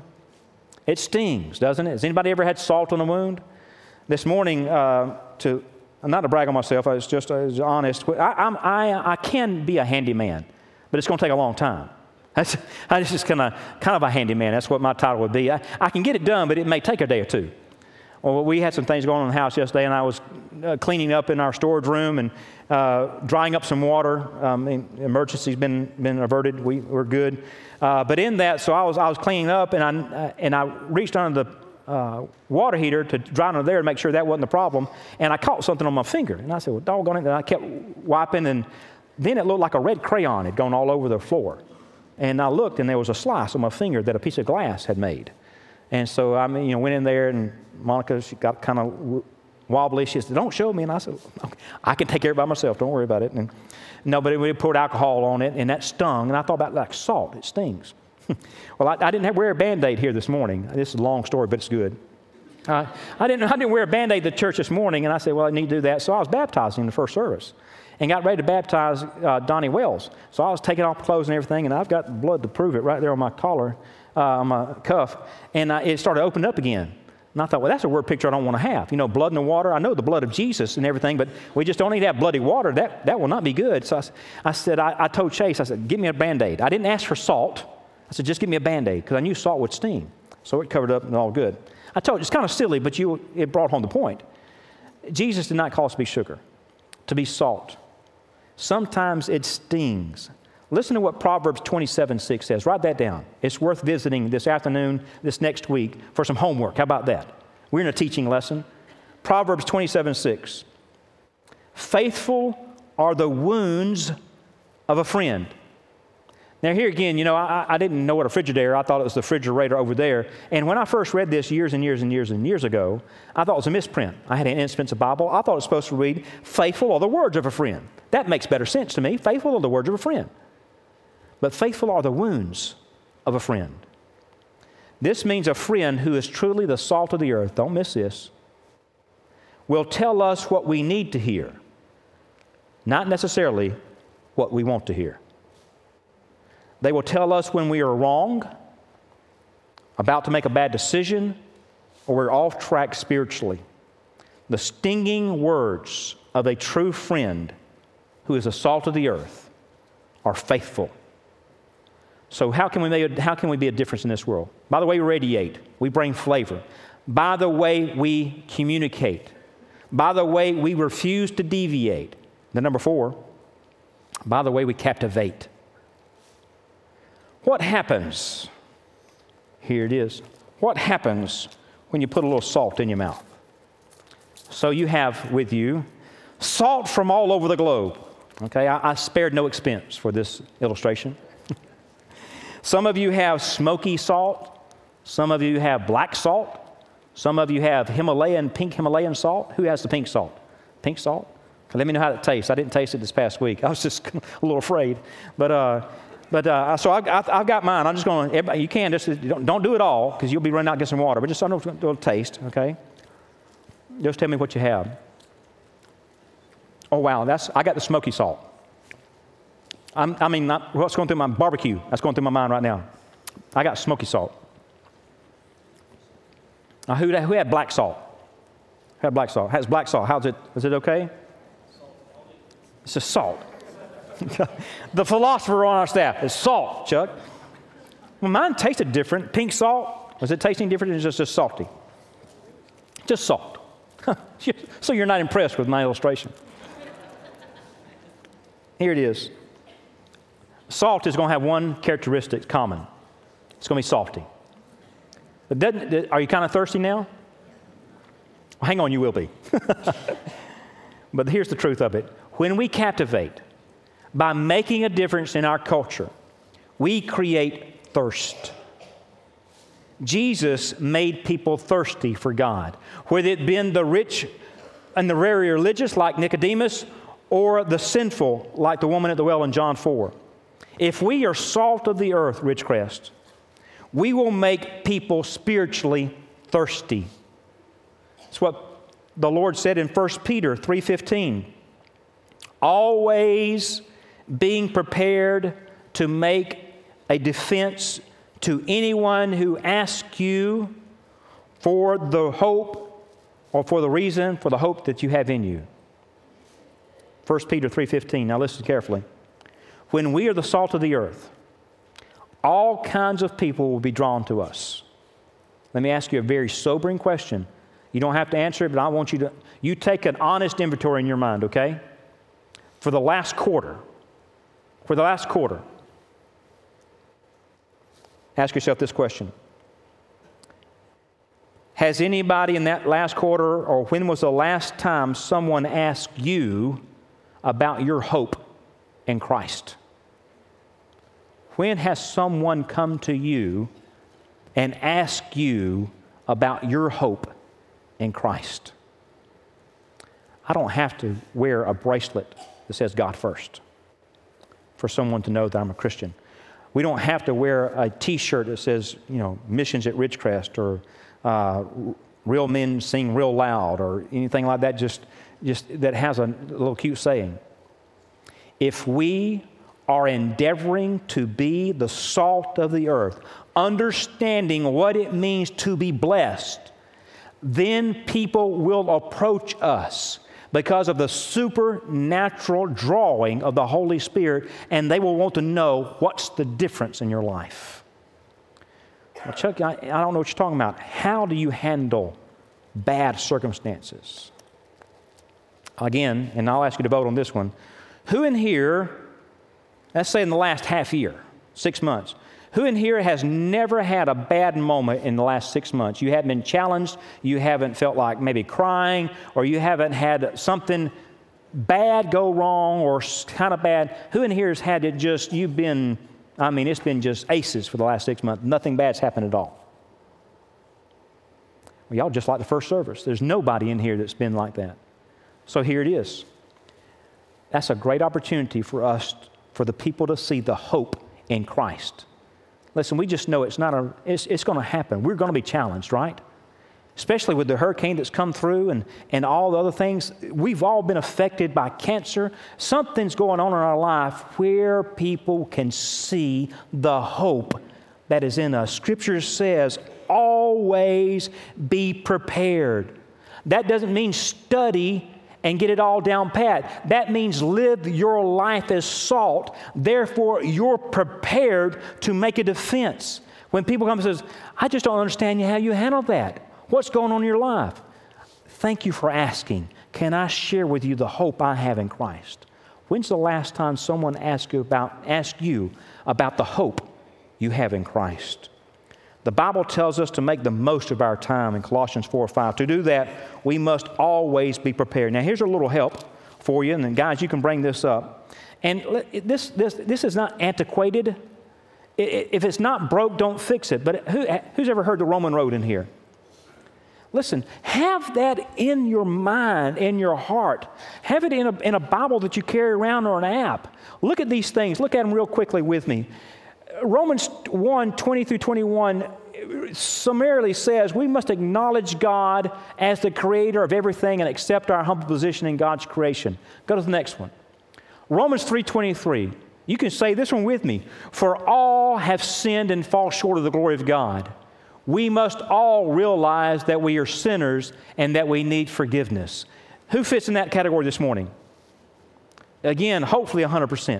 It stings, doesn't it? Has anybody ever had salt on a wound? This morning, uh, to not to brag on myself, I was just I was honest. I, I'm, I, I can be a handyman, but it's going to take a long time. That's, I just kind of kind of a handyman. That's what my title would be. I, I can get it done, but it may take a day or two. Well, we had some things going on in the house yesterday, and I was uh, cleaning up in our storage room and uh, drying up some water. Um, emergency's been been averted. We, we're good. Uh, but in that, so I was I was cleaning up, and I uh, and I reached under the uh, water heater to dry under there to make sure that wasn't the problem, and I caught something on my finger, and I said, "Well, doggone it!" And I kept wiping, and then it looked like a red crayon had gone all over the floor, and I looked, and there was a slice on my finger that a piece of glass had made, and so I mean, you know, went in there, and Monica, she got kind of wobbly. She said, "Don't show me," and I said, "I can take care of it by myself. Don't worry about it." And no, but we poured alcohol on it, and that stung. And I thought about like salt. It stings. Well, I, I didn't have wear a Band-Aid here this morning. This is a long story, but it's good. Uh, I didn't I didn't wear a Band-Aid to church this morning, and I said, well, I need to do that. So I was baptizing in the first service and got ready to baptize uh, Donnie Wells. So I was taking off clothes and everything, and I've got blood to prove it right there on my collar, uh, on my cuff, and uh, it started opening up again. And I thought, well, that's a word picture I don't want to have. You know, blood in the water. I know the blood of Jesus and everything, but we just don't need to have bloody water. That that will not be good. So I, I said, I, I told Chase, I said, give me a Band-Aid. I didn't ask for salt. I said, just give me a Band-Aid, because I knew salt would sting. So it covered up and all good. I told you, it's kind of silly, but you it brought home the point. Jesus did not call us to be sugar, to be salt. Sometimes it stings. Listen to what Proverbs twenty-seven six says. Write that down. It's worth visiting this afternoon, this next week, for some homework. How about that? We're in a teaching lesson. Proverbs twenty-seven six. Faithful are the wounds of a friend. Now here again, you know, I, I didn't know what a Frigidaire. I thought it was the refrigerator over there. And when I first read this years and years and years and years ago, I thought it was a misprint. I had an inexpensive Bible. I thought it was supposed to read, faithful are the words of a friend. That makes better sense to me. Faithful are the words of a friend. But faithful are the wounds of a friend. This means a friend who is truly the salt of the earth, don't miss this, will tell us what we need to hear, not necessarily what we want to hear. They will tell us when we are wrong, about to make a bad decision, or we're off track spiritually. The stinging words of a true friend who is the salt of the earth are faithful. So how can we make a, how can we be a difference in this world? By the way we radiate, we bring flavor. By the way we communicate. By the way we refuse to deviate. Then number four, by the way we captivate. What happens? Here it is. What happens when you put a little salt in your mouth? So you have with you salt from all over the globe. Okay, I, I spared no expense for this illustration. Some of you have smoky salt. Some of you have black salt. Some of you have Himalayan, pink Himalayan salt. Who has the pink salt? Pink salt? Let me know how it tastes. I didn't taste it this past week. I was just a little afraid. But uh, but uh, so I, I, I've got mine. I'm just going to, you can, just don't, don't do it all because you'll be running out to get some water. But just a little taste, okay? Just tell me what you have. Oh, wow. That's I got the smoky salt. I'm, I mean, not, what's going through my barbecue? That's going through my mind right now. I got smoky salt. Now, who, who had black salt? Who had black salt? Has black salt? How's it? Is it okay? It's just salt. The philosopher on our staff is salt, Chuck. Well, mine tasted different. Pink salt. Was it tasting different? It's just, just salty. Just salt. So you're not impressed with my illustration. Here it is. Salt is going to have one characteristic common. It's going to be salty. But doesn't, are you kind of thirsty now? Well, hang on, you will be. But here's the truth of it. When we captivate, by making a difference in our culture, we create thirst. Jesus made people thirsty for God, whether it been the rich and the very religious like Nicodemus, or the sinful like the woman at the well in John four. If we are salt of the earth, Ridgecrest, we will make people spiritually thirsty. That's what the Lord said in First Peter three fifteen. Always being prepared to make a defense to anyone who asks you for the hope or for the reason for the hope that you have in you. First Peter three fifteen. Now listen carefully. When we are the salt of the earth, all kinds of people will be drawn to us. Let me ask you a very sobering question. You don't have to answer it, but I want you to, you take an honest inventory in your mind, okay? For the last quarter, for the last quarter, ask yourself this question. Has anybody in that last quarter, or when was the last time someone asked you about your hope in Christ? When has someone come to you and asked you about your hope in Christ? I don't have to wear a bracelet that says God first for someone to know that I'm a Christian. We don't have to wear a T-shirt that says, you know, missions at Ridgecrest, or uh, real men sing real loud, or anything like that, just, just that has a little cute saying. If we are endeavoring to be the salt of the earth, understanding what it means to be blessed, then people will approach us because of the supernatural drawing of the Holy Spirit, and they will want to know what's the difference in your life. Well, Chuck, I, I don't know what you're talking about. How do you handle bad circumstances? Again, and I'll ask you to vote on this one. Who in here, let's say in the last half year, six months, who in here has never had a bad moment in the last six months? You haven't been challenged, you haven't felt like maybe crying, or you haven't had something bad go wrong or kind of bad. Who in here has had it just, you've been, I mean, it's been just aces for the last six months. Nothing bad's happened at all. Well, y'all just like the first service. There's nobody in here that's been like that. So here it is. That's a great opportunity for us, for the people to see the hope in Christ. listen, we just know it's not a, it's, it's going to happen. We're going to be challenged, right? Especially with the hurricane that's come through and, and all the other things. We've all been affected by cancer. Something's going on in our life where people can see the hope that is in us. Scripture says, always be prepared. That doesn't mean study and get it all down pat. That means live your life as salt. Therefore, you're prepared to make a defense. When people come and says, I just don't understand how you handle that. What's going on in your life? Thank you for asking. Can I share with you the hope I have in Christ? When's the last time someone asked you about, asked you about the hope you have in Christ? The Bible tells us to make the most of our time in Colossians four five. To do that, we must always be prepared. Now, here's a little help for you, and then guys, you can bring this up. And this, this, this is not antiquated. If it's not broke, don't fix it. But who, who's ever heard the Roman road in here? Listen, have that in your mind, in your heart. Have it in a, in a Bible that you carry around or an app. Look at these things. Look at them real quickly with me. Romans one, twenty through twenty-one summarily says we must acknowledge God as the creator of everything and accept our humble position in God's creation. Go to the next one. Romans three twenty-three. You can say this one with me. For all have sinned and fall short of the glory of God. We must all realize that we are sinners and that we need forgiveness. Who fits in that category this morning? Again, hopefully one hundred percent.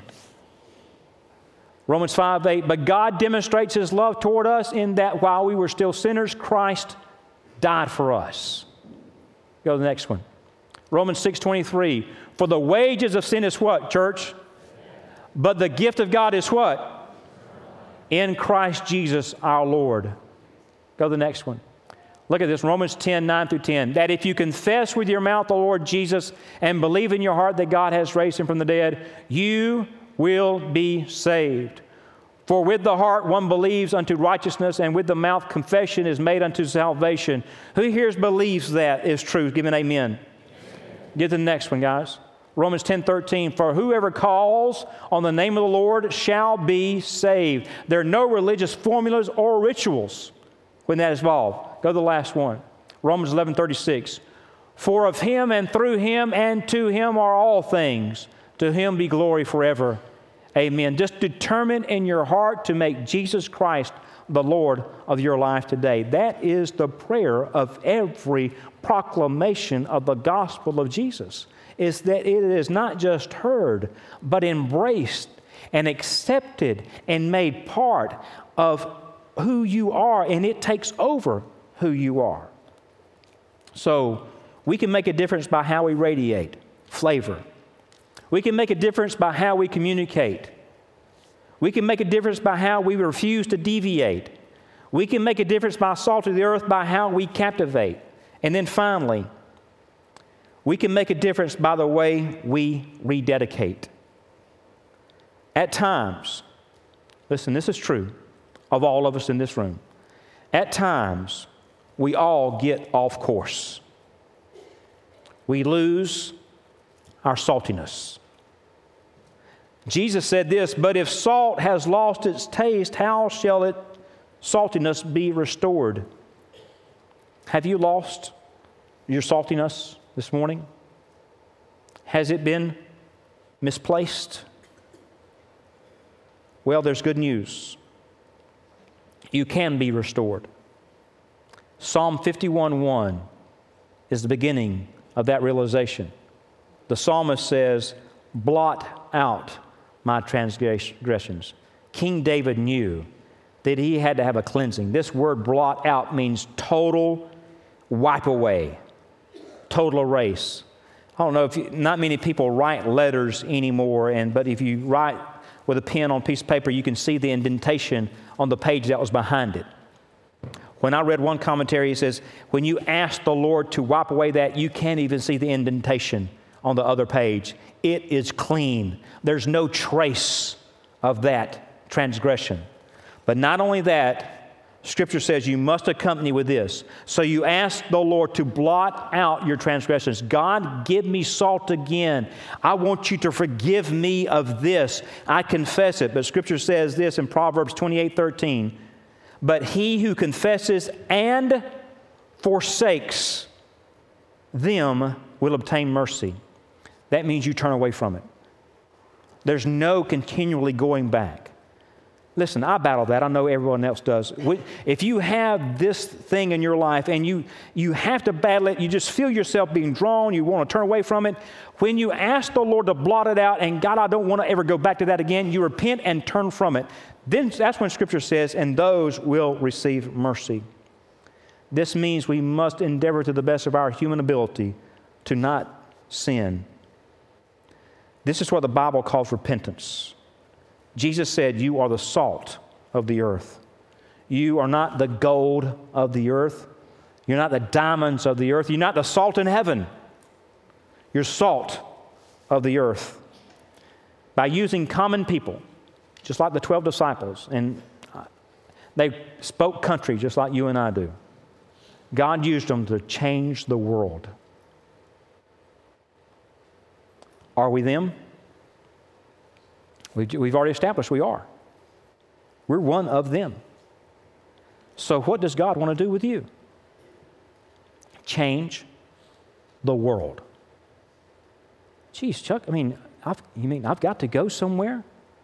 Romans five eight, but God demonstrates His love toward us in that while we were still sinners, Christ died for us. Go to the next one. Romans six twenty-three, for the wages of sin is what, church? But the gift of God is what? In Christ Jesus our Lord. Go to the next one. Look at this, Romans ten, nine through ten. That if you confess with your mouth the Lord Jesus and believe in your heart that God has raised Him from the dead, you will be saved. For with the heart one believes unto righteousness, and with the mouth confession is made unto salvation. Who here believes that is true? Give an amen. Amen. Get to the next one, guys. Romans ten thirteen, for whoever calls on the name of the Lord shall be saved. There are no religious formulas or rituals when that is involved. Go to the last one. Romans eleven thirty-six, for of Him and through Him and to Him are all things. To Him be glory forever. Amen. Just determine in your heart to make Jesus Christ the Lord of your life today. That is the prayer of every proclamation of the gospel of Jesus, is that it is not just heard, but embraced and accepted and made part of who you are, and it takes over who you are. So we can make a difference by how we radiate flavor. We can make a difference by how we communicate. We can make a difference by how we refuse to deviate. We can make a difference by salt of the earth by how we captivate. And then finally, we can make a difference by the way we rededicate. At times, listen, this is true of all of us in this room. At times, we all get off course. We lose our saltiness. Jesus said this, but if salt has lost its taste, how shall its saltiness be restored? Have you lost your saltiness this morning? Has it been misplaced? Well, there's good news. You can be restored. Psalm fifty-one one is the beginning of that realization. The psalmist says, blot out my transgressions. King David knew that he had to have a cleansing. This word blot out means total wipe away, total erase. I don't know if you, not many people write letters anymore, and but if you write with a pen on a piece of paper, you can see the indentation on the page that was behind it. When I read one commentary, it says, when you ask the Lord to wipe away that, you can't even see the indentation on the other page. It is clean. There's no trace of that transgression. But not only that, Scripture says you must accompany with this. So you ask the Lord to blot out your transgressions. God, give me salt again. I want you to forgive me of this. I confess it. But Scripture says this in Proverbs twenty-eight thirteen. But he who confesses and forsakes them will obtain mercy. That means you turn away from it. There's no continually going back. Listen, I battle that. I know everyone else does. If you have this thing in your life and you, you have to battle it, you just feel yourself being drawn, you want to turn away from it, when you ask the Lord to blot it out and God, I don't want to ever go back to that again, you repent and turn from it. Then that's when Scripture says, and those will receive mercy. This means we must endeavor to the best of our human ability to not sin. This is what the Bible calls repentance. Jesus said, you are the salt of the earth. You are not the gold of the earth. You're not the diamonds of the earth. You're not the salt in heaven. You're salt of the earth. By using common people, just like the twelve disciples, and they spoke country just like you and I do. God used them to change the world. Are we them? We've already established we are. We're one of them. So what does God want to do with you? Change the world. Geez, Chuck, I mean, I've, you mean I've got to go somewhere?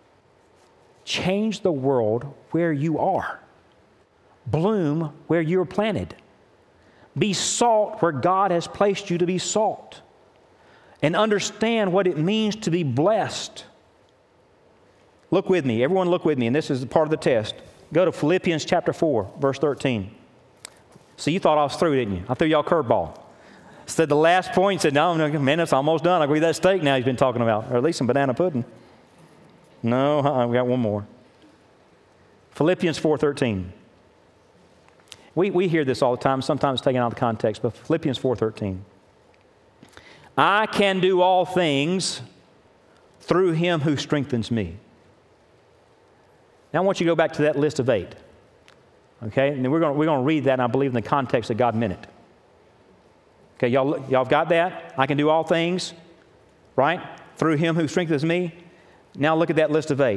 Change the world where you are. Bloom where you're planted. Be salt where God has placed you to be salt. And understand what it means to be blessed. Look with me. Everyone look with me, and this is part of the test. Go to Philippians chapter four, verse thirteen. So you thought I was through, didn't you? I threw y'all a curveball. Said the last point, said, no, no, man, it's almost done. I'll give you that steak now he's been talking about, or at least some banana pudding. No, uh-uh, we got one more. Philippians four thirteen. We, we hear this all the time, sometimes taken out of context, but Philippians four thirteen. I can do all things through him who strengthens me. Now I want you to go back to that list of eight. Okay? And we're going we're going to read that, and I believe in the context that God meant it. Okay, y'all, y'all have got that? I can do all things, right? Through him who strengthens me. Now look at that list of eight.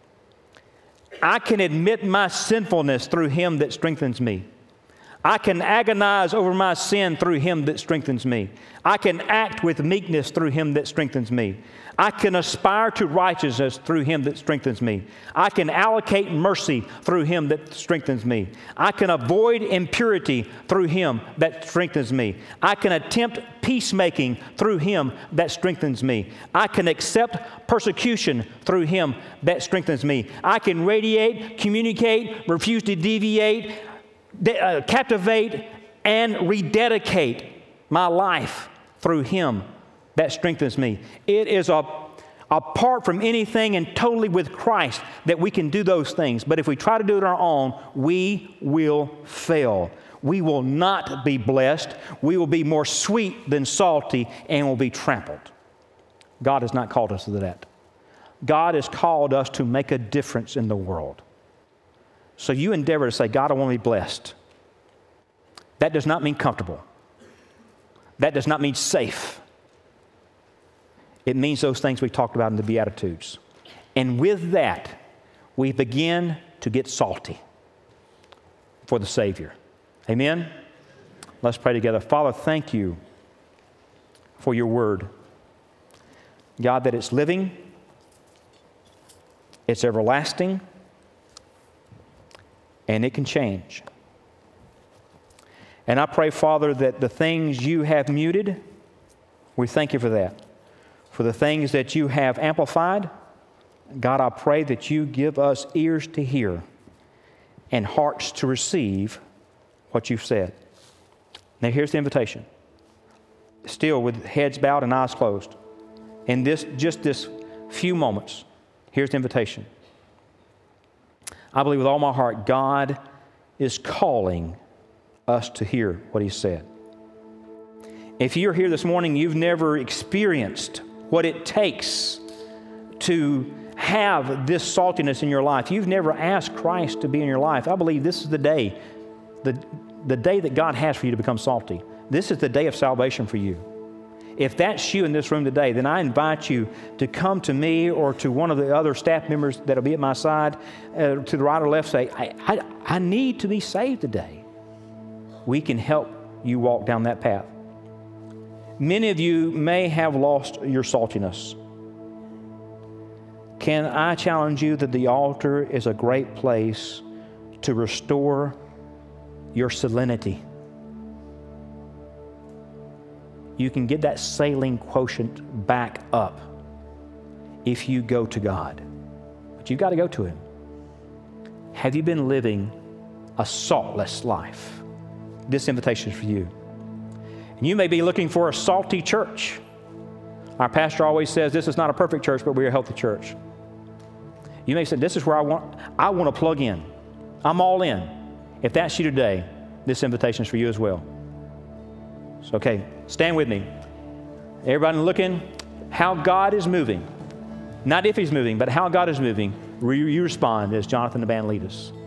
I can admit my sinfulness through him that strengthens me. I can agonize over my sin through him that strengthens me. I can act with meekness through him that strengthens me. I can aspire to righteousness through him that strengthens me. I can allocate mercy through him that strengthens me. I can avoid impurity through him that strengthens me. I can attempt peacemaking through him that strengthens me. I can accept persecution through him that strengthens me. I can radiate, communicate, refuse to deviate, de- uh, captivate, and rededicate my life through him that strengthens me. It is a, apart from anything and totally with Christ that we can do those things. But if we try to do it on our own, we will fail. We will not be blessed. We will be more sweet than salty and will be trampled. God has not called us to that. God has called us to make a difference in the world. So you endeavor to say, God, I want to be blessed. That does not mean comfortable. That does not mean safe. It means those things we talked about in the Beatitudes. And with that, we begin to get salty for the Savior. Amen? Let's pray together. Father, thank you for your word. God, that it's living, it's everlasting, and it can change. And I pray, Father, that the things you have muted, we thank you for that. For the things that you have amplified, God, I pray that you give us ears to hear and hearts to receive what you've said. Now here's the invitation. Still with heads bowed and eyes closed. In this, just this few moments, here's the invitation. I believe with all my heart, God is calling us to hear what he said. If you're here this morning, you've never experienced what it takes to have this saltiness in your life, you've never asked Christ to be in your life, I believe this is the day, the, the day that God has for you to become salty. This is the day of salvation for you. If that's you in this room today, then I invite you to come to me or to one of the other staff members that'll be at my side, uh, to the right or left, say, I, I, I need to be saved today. We can help you walk down that path. Many of you may have lost your saltiness. Can I challenge you that the altar is a great place to restore your salinity? You can get that saline quotient back up if you go to God. But you've got to go to Him. Have you been living a saltless life? This invitation is for you. And you may be looking for a salty church. Our pastor always says this is not a perfect church, but we're a healthy church. You may say, this is where I want, I want to plug in. I'm all in. If that's you today, this invitation is for you as well. So, okay, stand with me. Everybody looking how God is moving. Not if He's moving, but how God is moving. You respond as Jonathan and the band lead us.